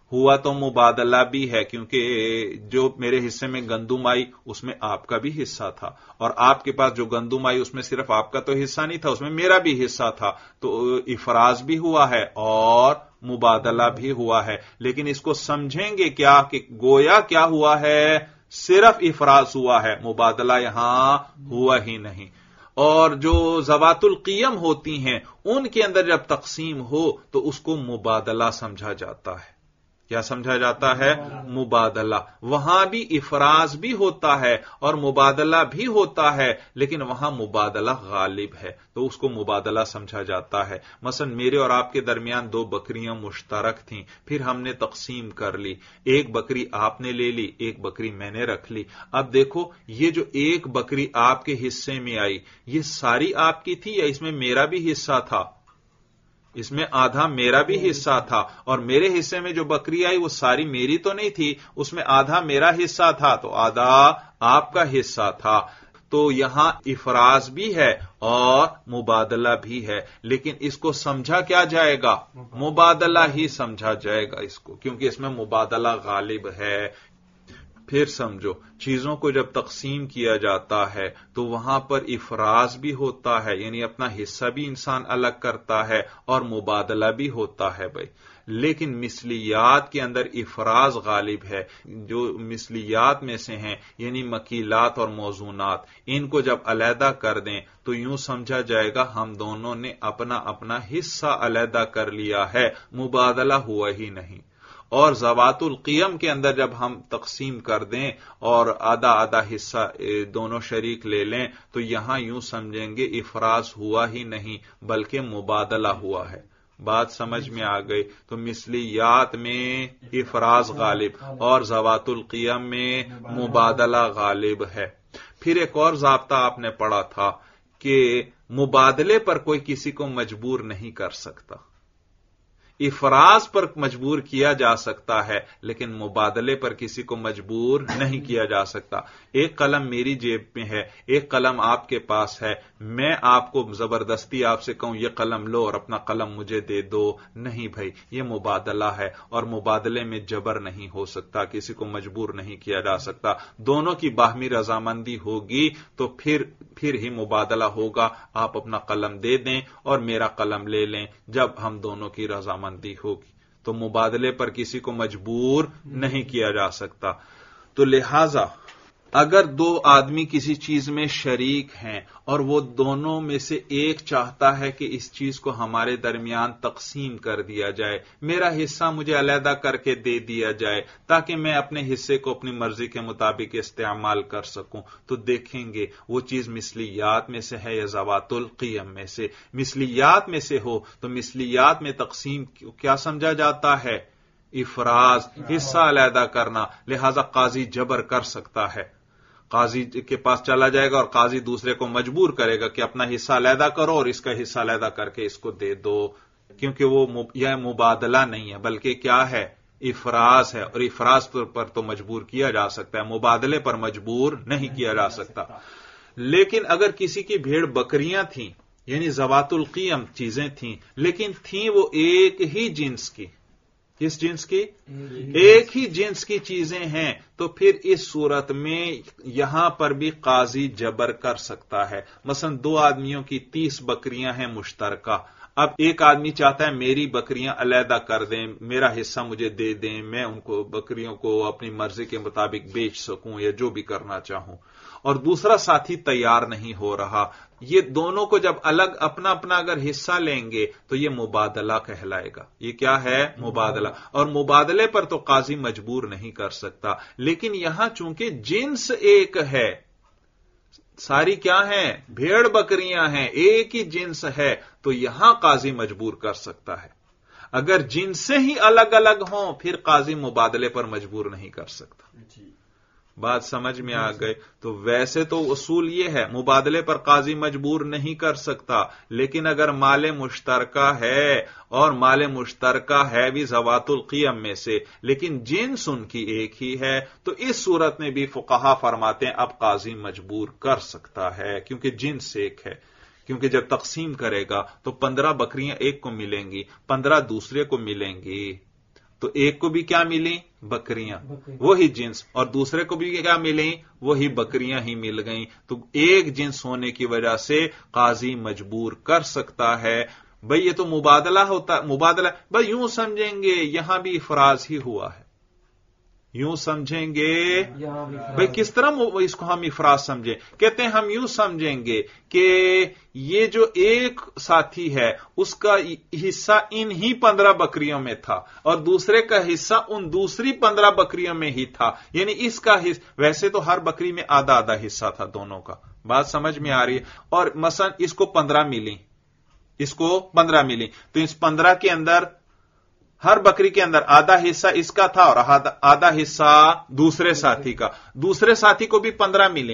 ہوا تو مبادلہ بھی ہے، کیونکہ جو میرے حصے میں گندم آئی اس میں آپ کا بھی حصہ تھا، اور آپ کے پاس جو گندم آئی اس میں صرف آپ کا تو حصہ نہیں تھا، اس میں میرا بھی حصہ تھا، تو افراز بھی ہوا ہے اور مبادلہ بھی ہوا ہے۔ لیکن اس کو سمجھیں گے کیا کہ گویا کیا ہوا ہے، صرف افراز ہوا ہے، مبادلہ یہاں ہوا ہی نہیں۔ اور جو ذوات القیم ہوتی ہیں ان کے اندر جب تقسیم ہو تو اس کو مبادلہ سمجھا جاتا ہے۔ کیا سمجھا جاتا ہے؟ مبادلہ۔ وہاں بھی افراز بھی ہوتا ہے اور مبادلہ بھی ہوتا ہے، لیکن وہاں مبادلہ غالب ہے تو اس کو مبادلہ سمجھا جاتا ہے۔ مثلا میرے اور آپ کے درمیان 2 بکریاں مشترک تھیں، پھر ہم نے تقسیم کر لی، ایک بکری آپ نے لے لی، ایک بکری میں نے رکھ لی۔ اب دیکھو یہ جو ایک بکری آپ کے حصے میں آئی یہ ساری آپ کی تھی یا اس میں میرا بھی حصہ تھا؟ اس میں آدھا میرا بھی حصہ تھا، اور میرے حصے میں جو بکری آئی وہ ساری میری تو نہیں تھی، اس میں آدھا میرا حصہ تھا تو آدھا آپ کا حصہ تھا۔ تو یہاں افراز بھی ہے اور مبادلہ بھی ہے، لیکن اس کو سمجھا کیا جائے گا؟ مبادلہ ہی سمجھا جائے گا اس کو، کیونکہ اس میں مبادلہ غالب ہے۔ پھر سمجھو، چیزوں کو جب تقسیم کیا جاتا ہے تو وہاں پر افراز بھی ہوتا ہے، یعنی اپنا حصہ بھی انسان الگ کرتا ہے اور مبادلہ بھی ہوتا ہے بھائی، لیکن مثلیات کے اندر افراز غالب ہے۔ جو مثلیات میں سے ہیں یعنی مکیلات اور موزونات، ان کو جب علیحدہ کر دیں تو یوں سمجھا جائے گا ہم دونوں نے اپنا اپنا حصہ علیحدہ کر لیا ہے، مبادلہ ہوا ہی نہیں۔ اور ذوات القیم کے اندر جب ہم تقسیم کر دیں اور آدھا آدھا حصہ دونوں شریک لے لیں تو یہاں یوں سمجھیں گے افراز ہوا ہی نہیں بلکہ مبادلہ ہوا ہے۔ بات سمجھ میں آ گئی؟ تو مثلیات میں افراز غالب اور ذوات القیم میں مبادلہ غالب ہے۔ پھر ایک اور ضابطہ آپ نے پڑھا تھا کہ مبادلے پر کوئی کسی کو مجبور نہیں کر سکتا، افراز پر مجبور کیا جا سکتا ہے لیکن مبادلے پر کسی کو مجبور نہیں کیا جا سکتا۔ ایک قلم میری جیب میں ہے، ایک قلم آپ کے پاس ہے، میں آپ کو زبردستی آپ سے کہوں یہ قلم لو اور اپنا قلم مجھے دے دو، نہیں بھائی، یہ مبادلہ ہے اور مبادلے میں جبر نہیں ہو سکتا، کسی کو مجبور نہیں کیا جا سکتا۔ دونوں کی باہمی رضامندی ہوگی تو پھر ہی مبادلہ ہوگا۔ آپ اپنا قلم دے دیں اور میرا قلم لے لیں، جب ہم دونوں کی رضامندی ہوگی تو مبادلے پر کسی کو مجبور نہیں کیا جا سکتا۔ تو لہذا اگر 2 آدمی کسی چیز میں شریک ہیں اور وہ دونوں میں سے ایک چاہتا ہے کہ اس چیز کو ہمارے درمیان تقسیم کر دیا جائے، میرا حصہ مجھے علیحدہ کر کے دے دیا جائے تاکہ میں اپنے حصے کو اپنی مرضی کے مطابق استعمال کر سکوں، تو دیکھیں گے وہ چیز مثلیات میں سے ہے یا ذوات القیم میں سے۔ مثلیات میں سے ہو تو مثلیات میں تقسیم کیا سمجھا جاتا ہے؟ افراز، حصہ علیحدہ کرنا، لہذا قاضی جبر کر سکتا ہے، قاضی کے پاس چلا جائے گا اور قاضی دوسرے کو مجبور کرے گا کہ اپنا حصہ علیحدہ کرو اور اس کا حصہ علیحدہ کر کے اس کو دے دو، کیونکہ وہ یہ مبادلہ نہیں ہے بلکہ کیا ہے؟ افراز ہے، اور افراز پر تو مجبور کیا جا سکتا ہے، مبادلے پر مجبور نہیں کیا جا سکتا۔ لیکن اگر کسی کی بھیڑ بکریاں تھیں یعنی ذوات القیم چیزیں تھیں لیکن تھیں وہ ایک ہی جنس کی، کس جنس کی؟ ایک ہی جنس کی چیزیں ہیں، تو پھر اس صورت میں یہاں پر بھی قاضی جبر کر سکتا ہے۔ مثلا 2 آدمیوں کی 30 بکریاں ہیں مشترکہ، اب ایک آدمی چاہتا ہے میری بکریاں علیحدہ کر دیں، میرا حصہ مجھے دے دیں، میں ان کو بکریوں کو اپنی مرضی کے مطابق بیچ سکوں یا جو بھی کرنا چاہوں، اور دوسرا ساتھی تیار نہیں ہو رہا۔ یہ دونوں کو جب الگ اپنا اپنا اگر حصہ لیں گے تو یہ مبادلہ کہلائے گا۔ یہ کیا ہے؟ مبادلہ، اور مبادلے پر تو قاضی مجبور نہیں کر سکتا، لیکن یہاں چونکہ جنس ایک ہے، ساری کیا ہیں؟ بھیڑ بکریاں ہیں، ایک ہی جنس ہے، تو یہاں قاضی مجبور کر سکتا ہے۔ اگر جنسیں ہی الگ الگ ہوں پھر قاضی مبادلے پر مجبور نہیں کر سکتا۔ بات سمجھ میں آ گئے؟ تو ویسے تو اصول یہ ہے مبادلے پر قاضی مجبور نہیں کر سکتا، لیکن اگر مال مشترکہ ہے اور مال مشترکہ ہے بھی ذوات القیم میں سے لیکن جنس ان کی ایک ہی ہے تو اس صورت میں بھی فقہا فرماتے ہیں اب قاضی مجبور کر سکتا ہے، کیونکہ جنس ایک ہے۔ کیونکہ جب تقسیم کرے گا تو 15 بکریاں ایک کو ملیں گی، 15 دوسرے کو ملیں گی، تو ایک کو بھی کیا ملی؟ بکریاں، وہی جنس، اور دوسرے کو بھی کیا ملی؟ وہی بکریاں ہی مل گئیں۔ تو ایک جنس ہونے کی وجہ سے قاضی مجبور کر سکتا ہے۔ بھئی یہ تو مبادلہ ہوتا، مبادلہ بھئی یوں سمجھیں گے یہاں بھی افراز ہی ہوا ہے، یوں سمجھیں گے بھئی کس طرح اس کو ہم افراز سمجھیں؟ کہتے ہیں ہم یوں سمجھیں گے کہ یہ جو ایک ساتھی ہے اس کا حصہ انہی 15 بکریوں میں تھا اور دوسرے کا حصہ ان دوسری 15 بکریوں میں ہی تھا، یعنی اس کا حصہ، ویسے تو ہر بکری میں آدھا آدھا حصہ تھا دونوں کا، بات سمجھ میں آ رہی ہے، اور مثلا اس کو 15 ملی، اس کو 15 ملی، تو اس 15 کے اندر ہر بکری کے اندر آدھا حصہ اس کا تھا اور آدھا حصہ دوسرے ساتھی کا، دوسرے ساتھی کو بھی 15 ملی،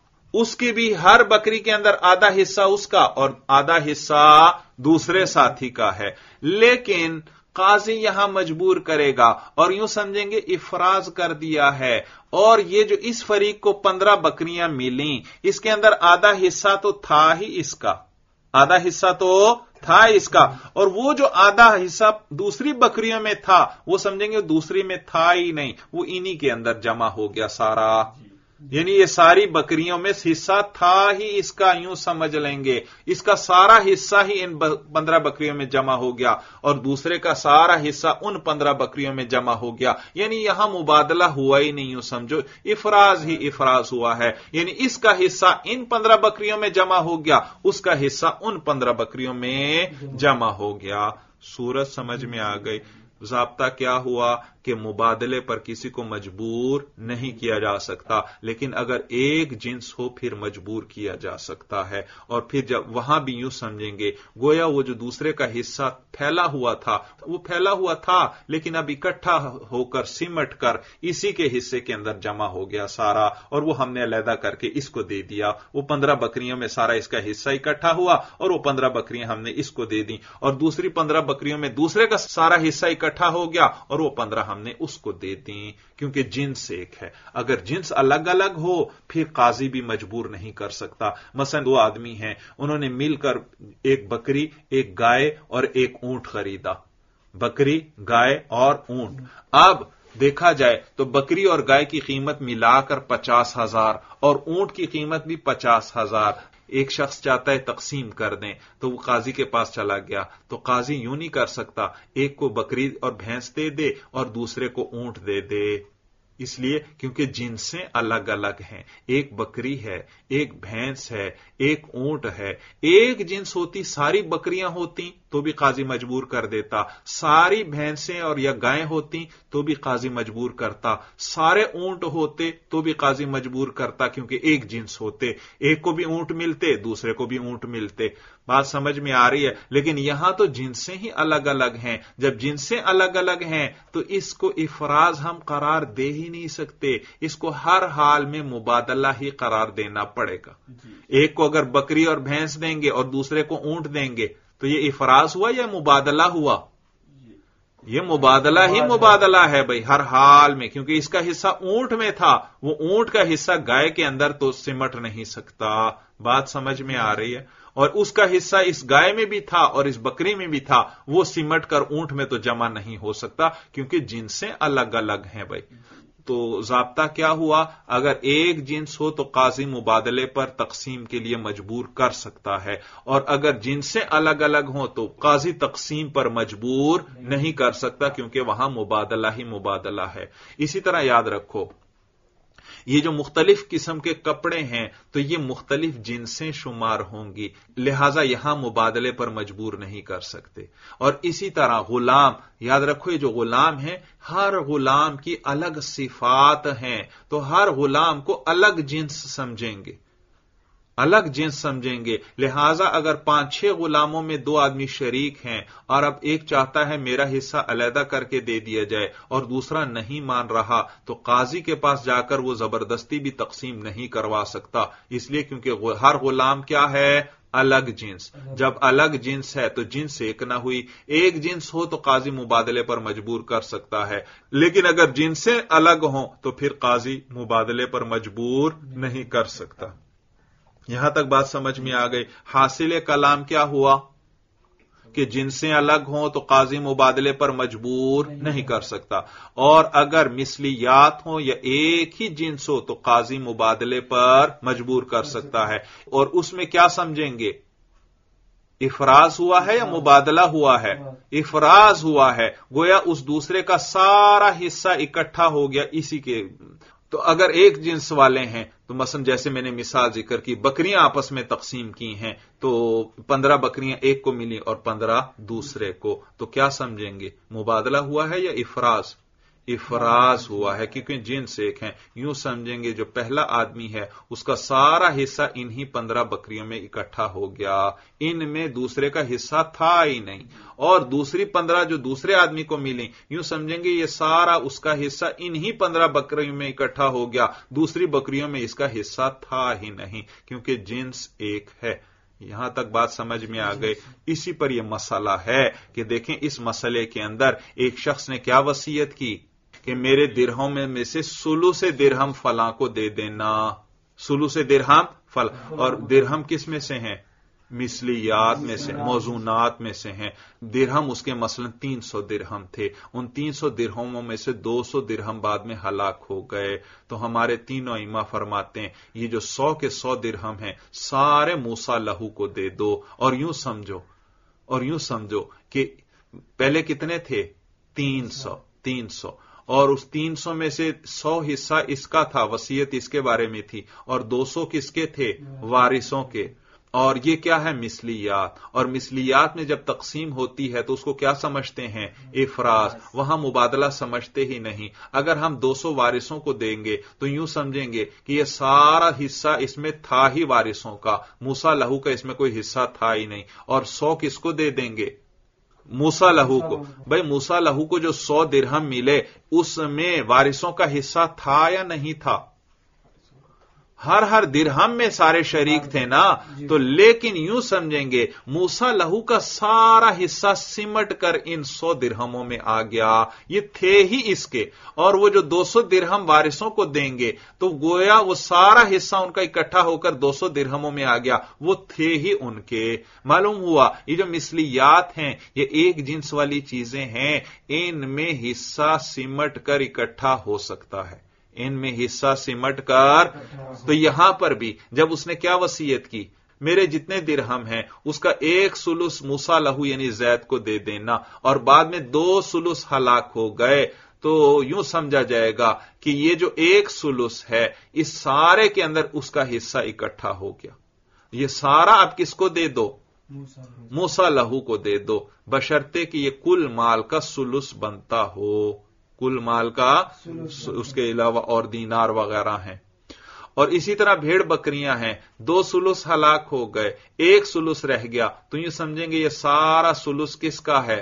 اس کی بھی ہر بکری کے اندر آدھا حصہ اس کا اور آدھا حصہ دوسرے ساتھی کا ہے، لیکن قاضی یہاں مجبور کرے گا اور یوں سمجھیں گے افراز کر دیا ہے، اور یہ جو اس فریق کو 15 بکریاں ملیں اس کے اندر آدھا حصہ تو تھا ہی اس کا، آدھا حصہ تو تھا اس کا، اور وہ جو آدھا حصہ دوسری بکریوں میں تھا وہ سمجھیں گے دوسری میں تھا ہی نہیں، وہ انہی کے اندر جمع ہو گیا سارا، یعنی یہ ساری بکریوں میں حصہ تھا ہی اس کا، یوں سمجھ لیں گے اس کا سارا حصہ ہی ان 15 بکریوں میں جمع ہو گیا اور دوسرے کا سارا حصہ ان 15 بکریوں میں جمع ہو گیا، یعنی یہاں مبادلہ ہوا ہی نہیں، یوں سمجھو افراز ہی افراز ہوا ہے، یعنی اس کا حصہ ان 15 بکریوں میں جمع ہو گیا، اس کا حصہ ان 15 بکریوں میں جمع ہو گیا۔ صورت سمجھ میں آ گئی؟ ضابطہ کیا ہوا کہ مبادلے پر کسی کو مجبور نہیں کیا جا سکتا، لیکن اگر ایک جنس ہو پھر مجبور کیا جا سکتا ہے، اور پھر جب وہاں بھی یوں سمجھیں گے گویا وہ جو دوسرے کا حصہ پھیلا ہوا تھا وہ پھیلا ہوا تھا لیکن اب اکٹھا ہو کر سمٹ کر اسی کے حصے کے اندر جمع ہو گیا سارا، اور وہ ہم نے علیحدہ کر کے اس کو دے دیا، وہ 15 بکریوں میں سارا اس کا حصہ اکٹھا ہوا اور وہ 15 بکریاں ہم نے اس کو دے دی، اور دوسری 15 بکریوں میں دوسرے کا سارا حصہ اکٹھا ہو گیا اور وہ 15 ہم نے اس کو دے دیں، کیونکہ جنس ایک ہے۔ اگر جنس الگ الگ ہو پھر قاضی بھی مجبور نہیں کر سکتا۔ مثلا 2 آدمی ہیں، انہوں نے مل کر ایک بکری، ایک گائے اور ایک اونٹ خریدا، بکری، گائے اور اونٹ۔ اب دیکھا جائے تو بکری اور گائے کی قیمت ملا کر 50,000 اور اونٹ کی قیمت بھی 50,000۔ ایک شخص چاہتا ہے تقسیم کر دیں تو وہ قاضی کے پاس چلا گیا، تو قاضی یوں نہیں کر سکتا ایک کو بکری اور بھینس دے دے اور دوسرے کو اونٹ دے دے، اس لیے کیونکہ جنسیں الگ الگ ہیں، ایک بکری ہے، ایک بھینس ہے، ایک اونٹ ہے۔ ایک جنس ہوتی ساری بکریاں ہوتی تو بھی قاضی مجبور کر دیتا، ساری بھینسیں اور یا گائیں ہوتی تو بھی قاضی مجبور کرتا، سارے اونٹ ہوتے تو بھی قاضی مجبور کرتا، کیونکہ ایک جنس ہوتے، ایک کو بھی اونٹ ملتے دوسرے کو بھی اونٹ ملتے۔ بات سمجھ میں آ رہی ہے؟ لیکن یہاں تو جنسیں ہی الگ الگ ہیں، جب جنسیں الگ الگ ہیں تو اس کو افراز ہم قرار دے ہی نہیں سکتے، اس کو ہر حال میں مبادلہ ہی قرار دینا پڑے گا۔ ایک کو اگر بکری اور بھینس دیں گے اور دوسرے کو اونٹ دیں گے تو یہ افراز ہوا یا مبادلہ ہوا؟ یہ مبادلہ ہی مبادلہ ہے بھائی ہر حال میں، کیونکہ اس کا حصہ اونٹ میں تھا، وہ اونٹ کا حصہ گائے کے اندر تو سمٹ نہیں سکتا۔ بات سمجھ میں آ رہی ہے؟ اور اس کا حصہ اس گائے میں بھی تھا اور اس بکری میں بھی تھا، وہ سمٹ کر اونٹ میں تو جمع نہیں ہو سکتا کیونکہ جنسیں الگ الگ ہیں بھائی۔ تو ضابطہ کیا ہوا؟ اگر ایک جنس ہو تو قاضی مبادلے پر تقسیم کے لیے مجبور کر سکتا ہے، اور اگر جنسیں الگ الگ ہوں تو قاضی تقسیم پر مجبور نہیں کر سکتا کیونکہ وہاں مبادلہ ہی مبادلہ ہے۔ اسی طرح یاد رکھو یہ جو مختلف قسم کے کپڑے ہیں تو یہ مختلف جنسیں شمار ہوں گی، لہذا یہاں مبادلے پر مجبور نہیں کر سکتے۔ اور اسی طرح غلام، یاد رکھو یہ جو غلام ہیں ہر غلام کی الگ صفات ہیں، تو ہر غلام کو الگ جنس سمجھیں گے، الگ جنس سمجھیں گے، لہذا اگر 5-6 غلاموں میں 2 آدمی شریک ہیں اور اب ایک چاہتا ہے میرا حصہ علیحدہ کر کے دے دیا جائے اور دوسرا نہیں مان رہا تو قاضی کے پاس جا کر وہ زبردستی بھی تقسیم نہیں کروا سکتا، اس لیے کیونکہ ہر غلام کیا ہے؟ الگ جنس۔ جب الگ جنس ہے تو جنس ایک نہ ہوئی، ایک جنس ہو تو قاضی مبادلے پر مجبور کر سکتا ہے، لیکن اگر جنسیں الگ ہوں تو پھر قاضی مبادلے پر مجبور نہیں کر سکتا۔ یہاں تک بات سمجھ میں آ گئی۔ حاصل کلام کیا ہوا؟ کہ جنسیں الگ ہوں تو قاضی مبادلے پر مجبور نہیں کر سکتا، اور اگر مثلیات ہوں یا ایک ہی جنس ہو تو قاضی مبادلے پر مجبور کر سکتا ہے۔ اور اس میں کیا سمجھیں گے؟ افراز ہوا ہے یا مبادلہ ہوا ہے؟ افراز ہوا ہے، گویا اس دوسرے کا سارا حصہ اکٹھا ہو گیا اسی کے۔ تو اگر ایک جنس والے ہیں تو مثلا جیسے میں نے مثال ذکر کی، بکریاں آپس میں تقسیم کی ہیں تو 15 بکریاں ایک کو ملی اور 15 دوسرے کو، تو کیا سمجھیں گے؟ مبادلہ ہوا ہے یا افراز؟ افراز ہوا ہے، کیونکہ جنس ایک ہیں۔ یوں سمجھیں گے جو پہلا آدمی ہے اس کا سارا حصہ انہی 15 بکریوں میں اکٹھا ہو گیا، ان میں دوسرے کا حصہ تھا ہی نہیں، اور دوسری 15 جو دوسرے آدمی کو ملی، یوں سمجھیں گے یہ سارا اس کا حصہ انہی 15 بکریوں میں اکٹھا ہو گیا، دوسری بکریوں میں اس کا حصہ تھا ہی نہیں، کیونکہ جنس ایک ہے۔ یہاں تک بات سمجھ میں آ گئی؟ اسی پر یہ مسئلہ ہے کہ دیکھیں اس مسئلے کے اندر ایک شخص نے کیا وصیت کی کہ میرے درہم میں سے ثلث درہم فلاں کو دے دینا، ثلث درہم فلاں، اور درہم کس میں سے ہیں؟ مثلیات میں سے، موزونات میں سے ہیں۔ درہم اس کے مثلا 300 درہم تھے، ان 300 درہموں میں سے 200 درہم بعد میں ہلاک ہو گئے، تو ہمارے تینوں ائمہ فرماتے ہیں یہ جو 100 کے 100 درہم ہیں سارے موسیٰ لہو کو دے دو، اور یوں سمجھو کہ پہلے کتنے تھے؟ 300، اور اس 300 میں سے 100 حصہ اس کا تھا، وصیت اس کے بارے میں تھی، اور 200 کس کے تھے؟ وارثوں کے۔ اور یہ کیا ہے؟ مثلیات، اور مثلیات میں جب تقسیم ہوتی ہے تو اس کو کیا سمجھتے ہیں؟ افراز، وہاں مبادلہ سمجھتے ہی نہیں۔ اگر ہم 200 وارثوں کو دیں گے تو یوں سمجھیں گے کہ یہ سارا حصہ اس میں تھا ہی وارثوں کا، موسیٰ لہو کا اس میں کوئی حصہ تھا ہی نہیں، اور 100 کس کو دے دیں گے؟ موسیٰ لہو کو۔ بھائی موسیٰ لہو کو جو 100 درہم ملے اس میں وارثوں کا حصہ تھا یا نہیں تھا؟ ہر درہم میں سارے شریک تھے نا، تو لیکن یوں سمجھیں گے موسیٰ لہو کا سارا حصہ سمٹ کر ان 100 درہموں میں آ گیا، یہ تھے ہی اس کے، اور وہ جو 200 درہم وارثوں کو دیں گے تو گویا وہ سارا حصہ ان کا اکٹھا ہو کر 200 درہموں میں آ گیا، وہ تھے ہی ان کے۔ معلوم ہوا یہ جو مثلیات ہیں یہ ایک جنس والی چیزیں ہیں، ان میں حصہ سمٹ کر اکٹھا ہو سکتا ہے، ان میں حصہ سمٹ کر۔ تو یہاں پر بھی جب اس نے کیا وصیت کی؟ میرے جتنے درہم ہیں اس کا 1 ثلث موسیٰ لہو یعنی زید کو دے دینا، اور بعد میں 2 ثلث ہلاک ہو گئے، تو یوں سمجھا جائے گا کہ یہ جو 1 ثلث ہے اس سارے کے اندر اس کا حصہ اکٹھا ہو گیا، یہ سارا اب کس کو دے دو؟ موسیٰ لہو کو دے دو، بشرطے کہ یہ کل مال کا ثلث بنتا ہو، کل مال کا، اس کے علاوہ اور دینار وغیرہ ہیں۔ اور اسی طرح بھیڑ بکریاں ہیں، 2 ثلث ہلاک ہو گئے، 1 ثلث رہ گیا، تو یہ سمجھیں گے یہ سارا ثلث کس کا ہے؟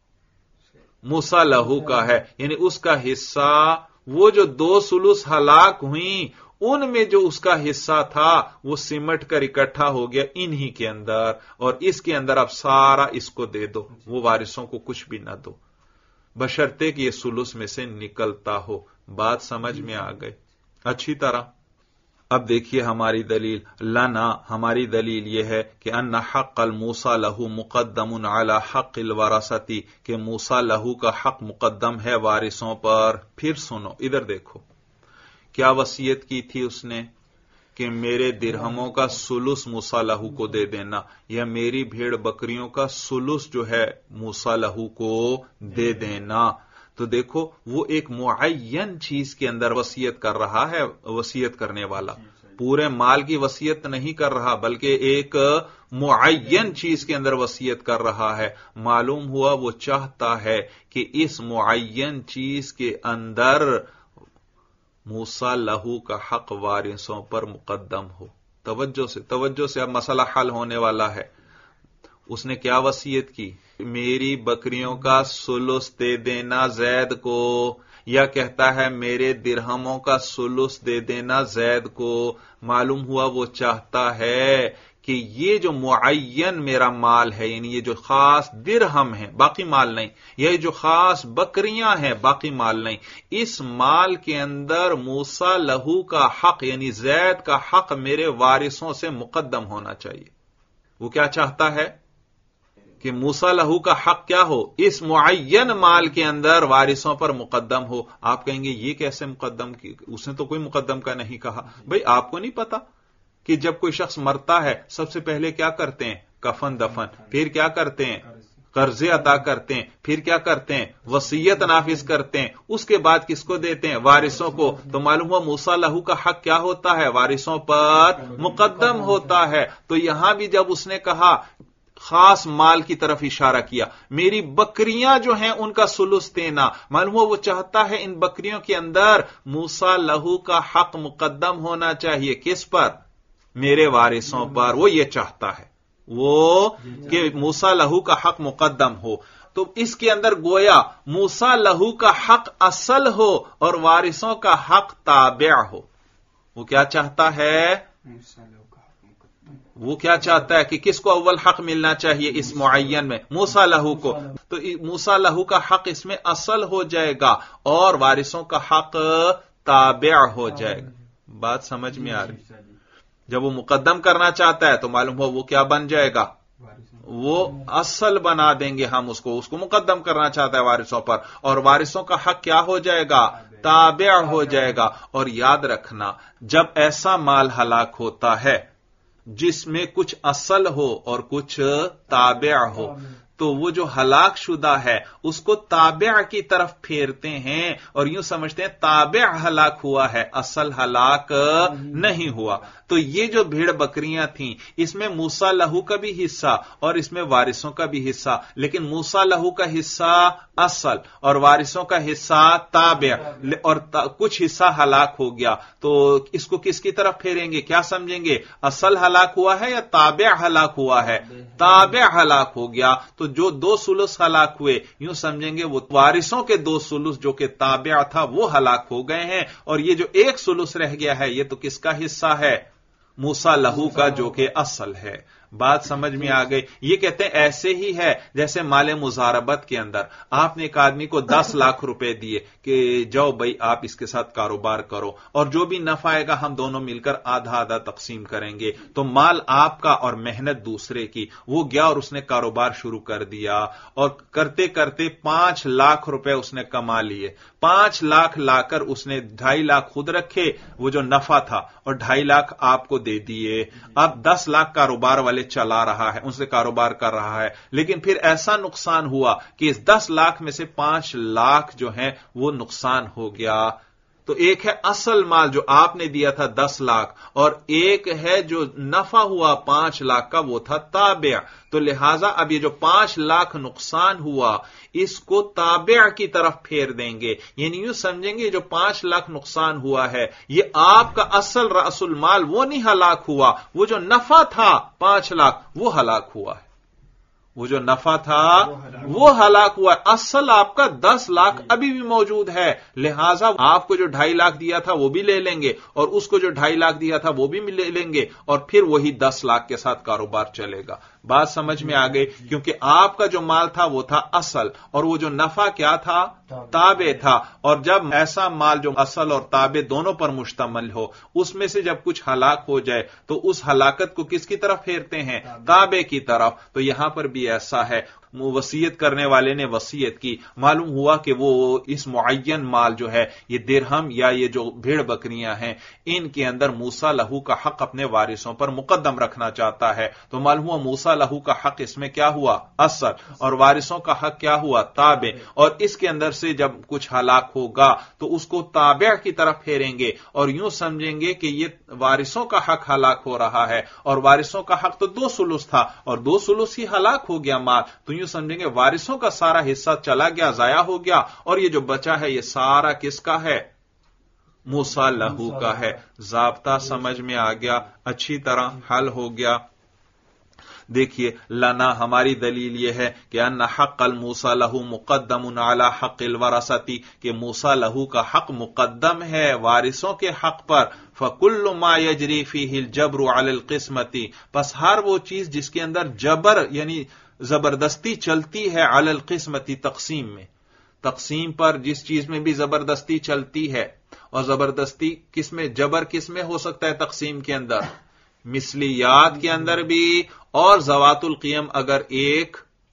موسیٰ لہو کا ہے، یعنی اس کا حصہ، وہ جو 2 ثلث ہلاک ہوئیں ان میں جو اس کا حصہ تھا وہ سمٹ کر اکٹھا ہو گیا انہی کے اندر، اور اس کے اندر اب سارا اس کو دے دو، وہ وارثوں کو کچھ بھی نہ دو، بشرطے کہ یہ ثلث میں سے نکلتا ہو۔ بات سمجھ میں آ گئی اچھی طرح؟ اب دیکھیے ہماری دلیل، لنا، ہماری دلیل یہ ہے کہ ان حق الموسیٰ لہو مقدم علی حق الورثتی، کہ موسیٰ لہو کا حق مقدم ہے وارثوں پر۔ پھر سنو ادھر دیکھو، کیا وصیت کی تھی اس نے؟ کہ میرے درہموں کا ثلث موسیٰ لہو کو دے دینا، یا میری بھیڑ بکریوں کا ثلث جو ہے موسیٰ لہو کو دے دینا۔ تو دیکھو وہ ایک معین چیز کے اندر وصیت کر رہا ہے، وصیت کرنے والا پورے مال کی وصیت نہیں کر رہا بلکہ ایک معین چیز کے اندر وصیت کر رہا ہے۔ معلوم ہوا وہ چاہتا ہے کہ اس معین چیز کے اندر موسیٰ لہو کا حق وارثوں پر مقدم ہو۔ توجہ سے اب مسئلہ حل ہونے والا ہے۔ اس نے کیا وصیت کی؟ میری بکریوں کا ثلث دے دینا زید کو، یا کہتا ہے میرے درہموں کا ثلث دے دینا زید کو۔ معلوم ہوا وہ چاہتا ہے کہ یہ جو معین میرا مال ہے، یعنی یہ جو خاص درہم ہیں باقی مال نہیں، یہ جو خاص بکریاں ہیں باقی مال نہیں، اس مال کے اندر موسیٰ لہو کا حق یعنی زید کا حق میرے وارثوں سے مقدم ہونا چاہیے۔ وہ کیا چاہتا ہے؟ کہ کہ موسیٰ لہو کا حق کیا ہو، اس معین مال کے اندر وارثوں پر مقدم ہو۔ آپ کہیں گے یہ کیسے مقدم کی، اس نے تو کوئی مقدم کا نہیں کہا۔ بھئی آپ کو نہیں پتا کہ جب کوئی شخص مرتا ہے سب سے پہلے کیا کرتے ہیں، کفن دفن، پھر کیا کرتے ہیں، قرضے ادا کرتے ہیں، پھر کیا کرتے ہیں، وصیت نافذ کرتے ہیں، اس کے بعد کس کو دیتے ہیں، وارثوں کو۔ تو معلوم ہوا موسیٰ لہو کا حق کیا ہوتا ہے، وارثوں پر مقدم ہوتا ہے۔ تو یہاں بھی جب اس نے کہا، خاص مال کی طرف اشارہ کیا، میری بکریاں جو ہیں ان کا ثلث دینا، معلوم ہوا وہ چاہتا ہے ان بکریوں کے اندر موسیٰ لہو کا حق مقدم ہونا چاہیے، کس پر، میرے وارثوں پر۔ وہ یہ چاہتا ہے وہ کہ موسیٰ لہو کا حق مقدم ہو۔ تو اس کے اندر گویا موسیٰ لہو کا حق اصل ہو اور وارثوں کا حق تابع ہو۔ وہ کیا چاہتا ہے، وہ کیا چاہتا ہے کہ کس کو اول حق ملنا چاہیے اس معین میں، موسیٰ لہو کو۔ تو موسیٰ لہو کا حق اس میں اصل ہو جائے گا اور وارثوں کا حق تابع ہو جائے گا۔ بات سمجھ میں آ رہی؟ جب وہ مقدم کرنا چاہتا ہے تو معلوم ہو وہ کیا بن جائے گا، وہ اصل بنا دیں گے ہم اس کو مقدم کرنا چاہتا ہے وارثوں پر، اور وارثوں کا حق کیا ہو جائے گا، تابع ہو جائے گا۔ اور یاد رکھنا، جب ایسا مال ہلاک ہوتا ہے جس میں کچھ اصل ہو اور کچھ تابع ہو، تو وہ جو ہلاک شدہ ہے اس کو تابع کی طرف پھیرتے ہیں اور یوں سمجھتے ہیں تابع ہلاک ہوا ہے، اصل ہلاک نہیں ہوا۔ تو یہ جو بھیڑ بکریاں تھیں اس میں موسیٰ لہو کا بھی حصہ اور اس میں وارثوں کا بھی حصہ، لیکن موسیٰ لہو کا حصہ اصل اور وارثوں کا حصہ تابع، اور کچھ حصہ ہلاک ہو گیا۔ تو اس کو کس کی طرف پھیریں گے، کیا سمجھیں گے، اصل ہلاک ہوا ہے یا تابع ہلاک ہوا ہے؟ تابع ہلاک ہو گیا۔ تو جو 2 ثلث ہلاک ہوئے یوں سمجھیں گے وہ وارثوں کے 2 ثلث جو کہ تابع تھا وہ ہلاک ہو گئے ہیں، اور یہ جو 1 ثلث رہ گیا ہے یہ تو کس کا حصہ ہے، موسیٰ لہو کا جو کہ اصل ہے۔ بات سمجھ میں آ گئی؟ یہ کہتے ہیں ایسے ہی ہے جیسے مال مزاربت کے اندر آپ نے ایک آدمی کو 10 لاکھ روپے دیے کہ جاؤ بھائی آپ اس کے ساتھ کاروبار کرو اور جو بھی نفع آئے گا ہم دونوں مل کر آدھا آدھا تقسیم کریں گے۔ تو مال آپ کا اور محنت دوسرے کی، وہ گیا اور اس نے کاروبار شروع کر دیا اور کرتے کرتے 5 لاکھ روپے اس نے کما لیے۔ 5 لاکھ لا کر اس نے 2.5 لاکھ خود رکھے، وہ جو نفع تھا، اور 2.5 لاکھ آپ کو دے دیے۔ اب 10 لاکھ کاروبار والے چلا رہا ہے، ان سے کاروبار کر رہا ہے، لیکن پھر ایسا نقصان ہوا کہ اس 10 لاکھ میں سے 5 لاکھ جو ہیں وہ نقصان ہو گیا۔ تو ایک ہے اصل مال جو آپ نے دیا تھا 10 لاکھ، اور ایک ہے جو نفع ہوا 5 لاکھ کا، وہ تھا تابع۔ تو لہذا اب یہ جو 5 لاکھ نقصان ہوا اس کو تابع کی طرف پھیر دیں گے، یعنی یوں سمجھیں گے جو 5 لاکھ نقصان ہوا ہے یہ آپ کا اصل رأس المال وہ نہیں ہلاک ہوا، وہ جو نفع تھا 5 لاکھ وہ ہلاک ہوا ہے، وہ جو نفع تھا وہ ہلاک ہوا ہے، اصل آپ کا 10 لاکھ ابھی بھی موجود ہے۔ لہذا آپ کو جو 2.5 لاکھ دیا تھا وہ بھی لے لیں گے اور اس کو جو 2.5 لاکھ دیا تھا وہ بھی لے لیں گے، اور پھر وہی 10 لاکھ کے ساتھ کاروبار چلے گا۔ بات سمجھ میں آ گئی؟ کیونکہ آپ کا جو مال تھا وہ تھا اصل، اور وہ جو نفع کیا تھا، تابع تھا۔ اور جب ایسا مال جو اصل اور تابع دونوں پر مشتمل ہو اس میں سے جب کچھ ہلاک ہو جائے تو اس ہلاکت کو کس کی طرف پھیرتے ہیں، تابع کی طرف۔ تو یہاں پر بھی ایسا ہے، وصیت کرنے والے نے وصیت کی، معلوم ہوا کہ وہ اس معین مال جو ہے یہ درہم یا یہ جو بھیڑ بکریاں ہیں ان کے اندر موسیٰ لہو کا حق اپنے وارثوں پر مقدم رکھنا چاہتا ہے۔ تو معلوم ہوا موسیٰ لہو کا حق اس میں کیا ہوا، اصل، اور وارثوں کا حق کیا ہوا، تابع۔ اور اس کے اندر سے جب کچھ ہلاک ہوگا تو اس کو تابع کی طرف پھیریں گے اور یوں سمجھیں گے کہ یہ وارثوں کا حق ہلاک ہو رہا ہے، اور وارثوں کا حق تو 2 ثلث تھا اور 2 ثلث ہی ہلاک ہو گیا مال، تو یوں سمجھیں گے وارثوں کا سارا حصہ چلا گیا، ضائع ہو گیا، اور یہ جو بچا ہے یہ سارا کس کا ہے، موسیٰ لہو کا ہے۔ ضابطہ سمجھ میں آ گیا، اچھی طرح حل ہو گیا۔ دیکھیے، لنا ہماری دلیل یہ ہے کہ ان حق الموسیٰ لہو مقدم علی حق الورثتی، کہ موسیٰ لہو کا حق مقدم ہے وارثوں کے حق پر۔ فکل ما یجری فیہ الجبر علی القسمتی، پس ہر وہ چیز جس کے اندر جبر یعنی زبردستی چلتی ہے، علی القسمتی تقسیم میں، تقسیم پر جس چیز میں بھی زبردستی چلتی ہے، اور زبردستی کس میں، جبر کس میں ہو سکتا ہے تقسیم کے اندر، مثلیات کے اندر بھی، اور ذوات القیم اگر ایک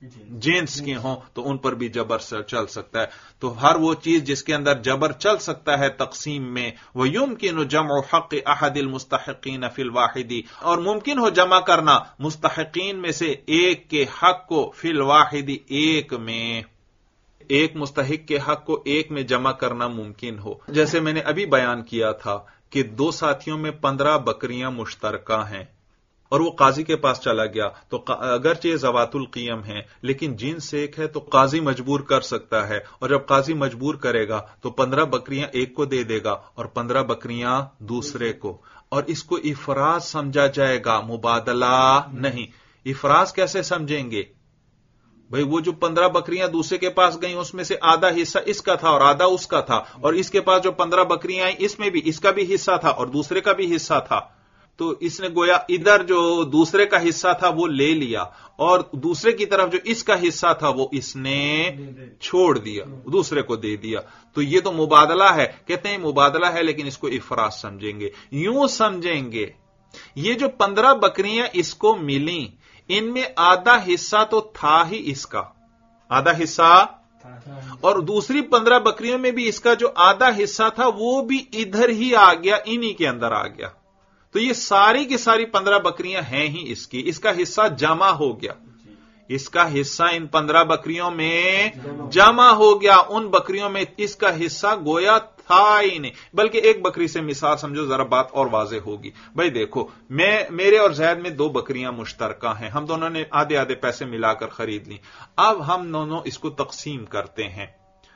جنس کی ہوں تو ان پر بھی جبر چل سکتا ہے. تو ہر وہ چیز جس کے اندر جبر چل سکتا ہے تقسیم میں، وَيُمْكِنُ جَمْعُ حَقِّ أَحَدِ الْمُسْتَحِقِينَ فِي الْوَاحِدِ، اور ممکن ہو جمع کرنا مستحقین میں سے ایک کے حق کو فی الواحد، ایک میں، ایک مستحق کے حق کو ایک میں جمع کرنا ممکن ہو. جیسے میں نے ابھی بیان کیا تھا کہ دو ساتھیوں میں 15 بکریاں مشترکہ ہیں اور وہ قاضی کے پاس چلا گیا، تو اگرچہ ذوات القیم ہیں لیکن جنس ایک ہے، تو قاضی مجبور کر سکتا ہے، اور جب قاضی مجبور کرے گا تو 15 بکریاں ایک کو دے دے گا اور 15 بکریاں دوسرے کو، اور اس کو افراز سمجھا جائے گا، مبادلہ نہیں. افراز کیسے سمجھیں گے بھئی؟ وہ جو 15 بکریاں دوسرے کے پاس گئیں اس میں سے آدھا حصہ اس کا تھا اور آدھا اس کا تھا، اور اس کے پاس جو 15 بکریاں آئیں اس میں بھی اس کا بھی حصہ تھا اور دوسرے کا بھی حصہ تھا. تو اس نے گویا ادھر جو دوسرے کا حصہ تھا وہ لے لیا، اور دوسرے کی طرف جو اس کا حصہ تھا وہ اس نے چھوڑ دیا، دوسرے کو دے دیا. تو یہ تو مبادلہ ہے. کہتے ہیں مبادلہ ہے لیکن اس کو افراز سمجھیں گے. یوں سمجھیں گے یہ جو 15 بکریاں اس کو ملیں ان میں آدھا حصہ تو تھا ہی اس کا، آدھا حصہ، اور دوسری 15 بکریوں میں بھی اس کا جو آدھا حصہ تھا وہ بھی ادھر ہی آ گیا، انہی کے اندر آ گیا. تو یہ ساری کی ساری 15 بکریاں ہیں ہی اس کی، اس کا حصہ جمع ہو گیا، اس کا حصہ ان 15 بکریوں میں جمع ہو گیا. ان بکریوں میں اس کا حصہ گویا تھا ہی نہیں. بلکہ ایک بکری سے مثال سمجھو ذرا بات اور واضح ہوگی. بھائی دیکھو، میرے اور زید میں 2 بکریاں مشترکہ ہیں، ہم دونوں نے آدھے آدھے پیسے ملا کر خرید لی. اب ہم دونوں اس کو تقسیم کرتے ہیں.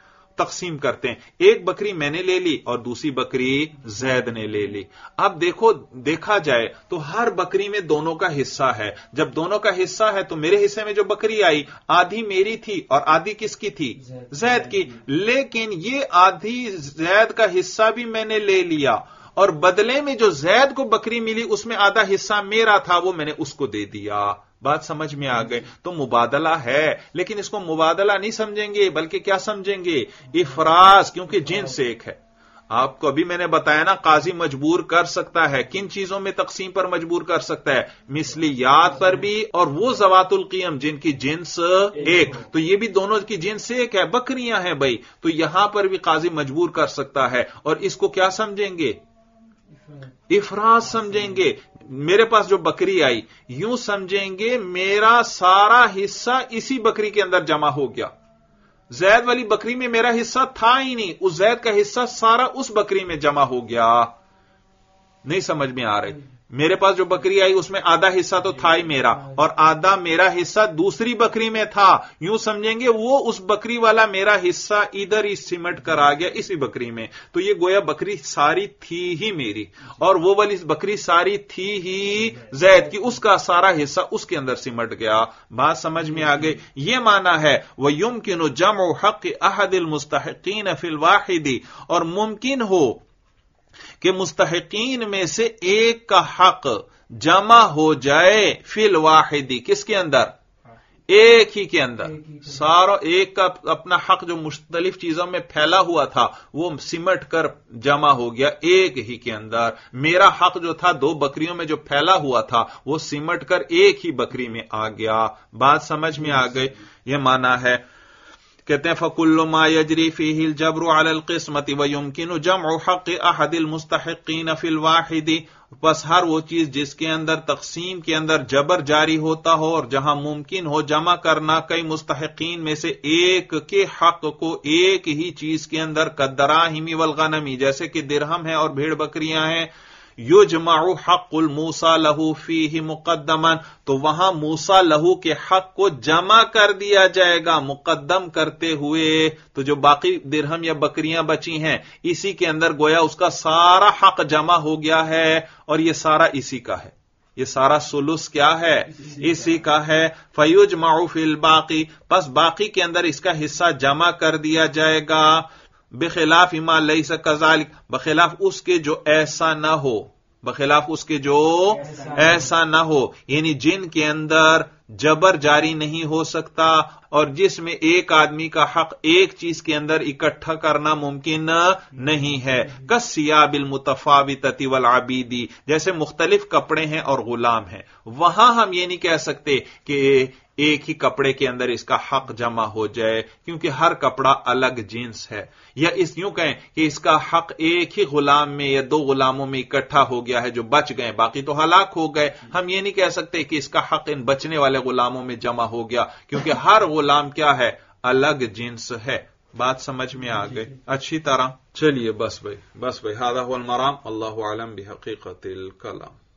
ایک بکری میں نے لے لی اور دوسری بکری زید نے لے لی. اب دیکھا جائے تو ہر بکری میں دونوں کا حصہ ہے. جب دونوں کا حصہ ہے تو میرے حصے میں جو بکری آئی آدھی میری تھی اور آدھی کس کی تھی؟ زید کی. لیکن یہ آدھی زید کا حصہ بھی میں نے لے لیا، اور بدلے میں جو زید کو بکری ملی اس میں آدھا حصہ میرا تھا، وہ میں نے اس کو دے دیا. بات سمجھ میں آ گئے؟ تو مبادلہ ہے، لیکن اس کو مبادلہ نہیں سمجھیں گے بلکہ کیا سمجھیں گے؟ افراز، کیونکہ جنس ایک ہے. آپ کو ابھی میں نے بتایا نا، قاضی مجبور کر سکتا ہے. کن چیزوں میں تقسیم پر مجبور کر سکتا ہے؟ مثلیات پر بھی، اور وہ ذوات القیم جن کی جنس ایک. تو یہ بھی دونوں کی جنس ایک ہے، بکریاں ہیں بھائی. تو یہاں پر بھی قاضی مجبور کر سکتا ہے، اور اس کو کیا سمجھیں گے؟ افراز سمجھیں گے. میرے پاس جو بکری آئی، یوں سمجھیں گے میرا سارا حصہ اسی بکری کے اندر جمع ہو گیا. زید والی بکری میں میرا حصہ تھا ہی نہیں، اس زید کا حصہ سارا اس بکری میں جمع ہو گیا. نہیں سمجھ میں آ رہی؟ میرے پاس جو بکری آئی اس میں آدھا حصہ تو تھا ہی میرا، اور آدھا میرا حصہ دوسری بکری میں تھا. یوں سمجھیں گے وہ اس بکری والا میرا حصہ ادھر ہی سمٹ کر آ گیا اسی بکری میں. تو یہ گویا بکری ساری تھی ہی میری، اور وہ والی بکری ساری تھی ہی زید کی، اس کا سارا حصہ اس کے اندر سمٹ گیا. بات سمجھ میں آ گئی؟ یہ معنی ہے وَيُمْكِنُ جَمْعُ حَقِّ أَحَدِ الْمُسْتَحِقِينَ فِي الْوَاحِدِ، اور ممکن ہو کہ مستحقین میں سے ایک کا حق جمع ہو جائے فی الواحد، کس کے اندر؟ ایک ہی کے اندر. سارا ایک کا اپنا حق جو مختلف چیزوں میں پھیلا ہوا تھا وہ سمٹ کر جمع ہو گیا ایک ہی کے اندر. میرا حق جو تھا 2 بکریوں میں جو پھیلا ہوا تھا وہ سمٹ کر ایک ہی بکری میں آ گیا. بات سمجھ میں آ گئی؟ یہ معنی ہے. کہتے ہیں فَكُلُّ مَا يَجْرِي فِيهِ الْجَبْرُ عَلَى الْقِسْمَةِ وَيُمْكِنُ جَمْعُ حَقِّ أَحَدِ الْمُسْتَحِقِّينَ فِي الْوَاحِدِ، بس ہر وہ چیز جس کے اندر تقسیم کے اندر جبر جاری ہوتا ہو اور جہاں ممکن ہو جمع کرنا کئی مستحقین میں سے ایک کے حق کو ایک ہی چیز کے اندر، کالدراہم والغنم، جیسے کہ درہم ہے اور بھیڑ بکریاں ہیں. یجمع حق الموصى له فیہ مقدما، تو وہاں موصى له کے حق کو جمع کر دیا جائے گا مقدم کرتے ہوئے. تو جو باقی درہم یا بکریاں بچی ہیں اسی کے اندر گویا اس کا سارا حق جمع ہو گیا ہے، اور یہ سارا اسی کا ہے. یہ سارا ثلث کیا ہے؟ اسی کا ہے. فیجمع فی الباقی، پس باقی کے اندر اس کا حصہ جمع کر دیا جائے گا. بخلاف ما لیس کذالک، بخلاف اس کے جو ایسا نہ ہو، بخلاف اس کے جو ایسا نہ ہو، یعنی جن کے اندر جبر جاری نہیں ہو سکتا، اور جس میں ایک آدمی کا حق ایک چیز کے اندر اکٹھا کرنا ممکن نہیں ہے، کالثیاب المتفاوتۃ والعبید، جیسے مختلف کپڑے ہیں اور غلام ہیں، وہاں ہم یہ نہیں کہہ سکتے کہ ایک ہی کپڑے کے اندر اس کا حق جمع ہو جائے، کیونکہ ہر کپڑا الگ جنس ہے، یا اس یوں کہیں کہ اس کا حق ایک ہی غلام میں یا دو غلاموں میں اکٹھا ہو گیا ہے جو بچ گئے، باقی تو ہلاک ہو گئے، ہم یہ نہیں کہہ سکتے کہ اس کا حق ان بچنے والے غلاموں میں جمع ہو گیا، کیونکہ ہر غلام کیا ہے؟ الگ جنس ہے۔ بات سمجھ میں آ گئی اچھی طرح؟ چلیے بس بھائی، هذا هو المرام، اللہ اعلم بحقیقت الکلام۔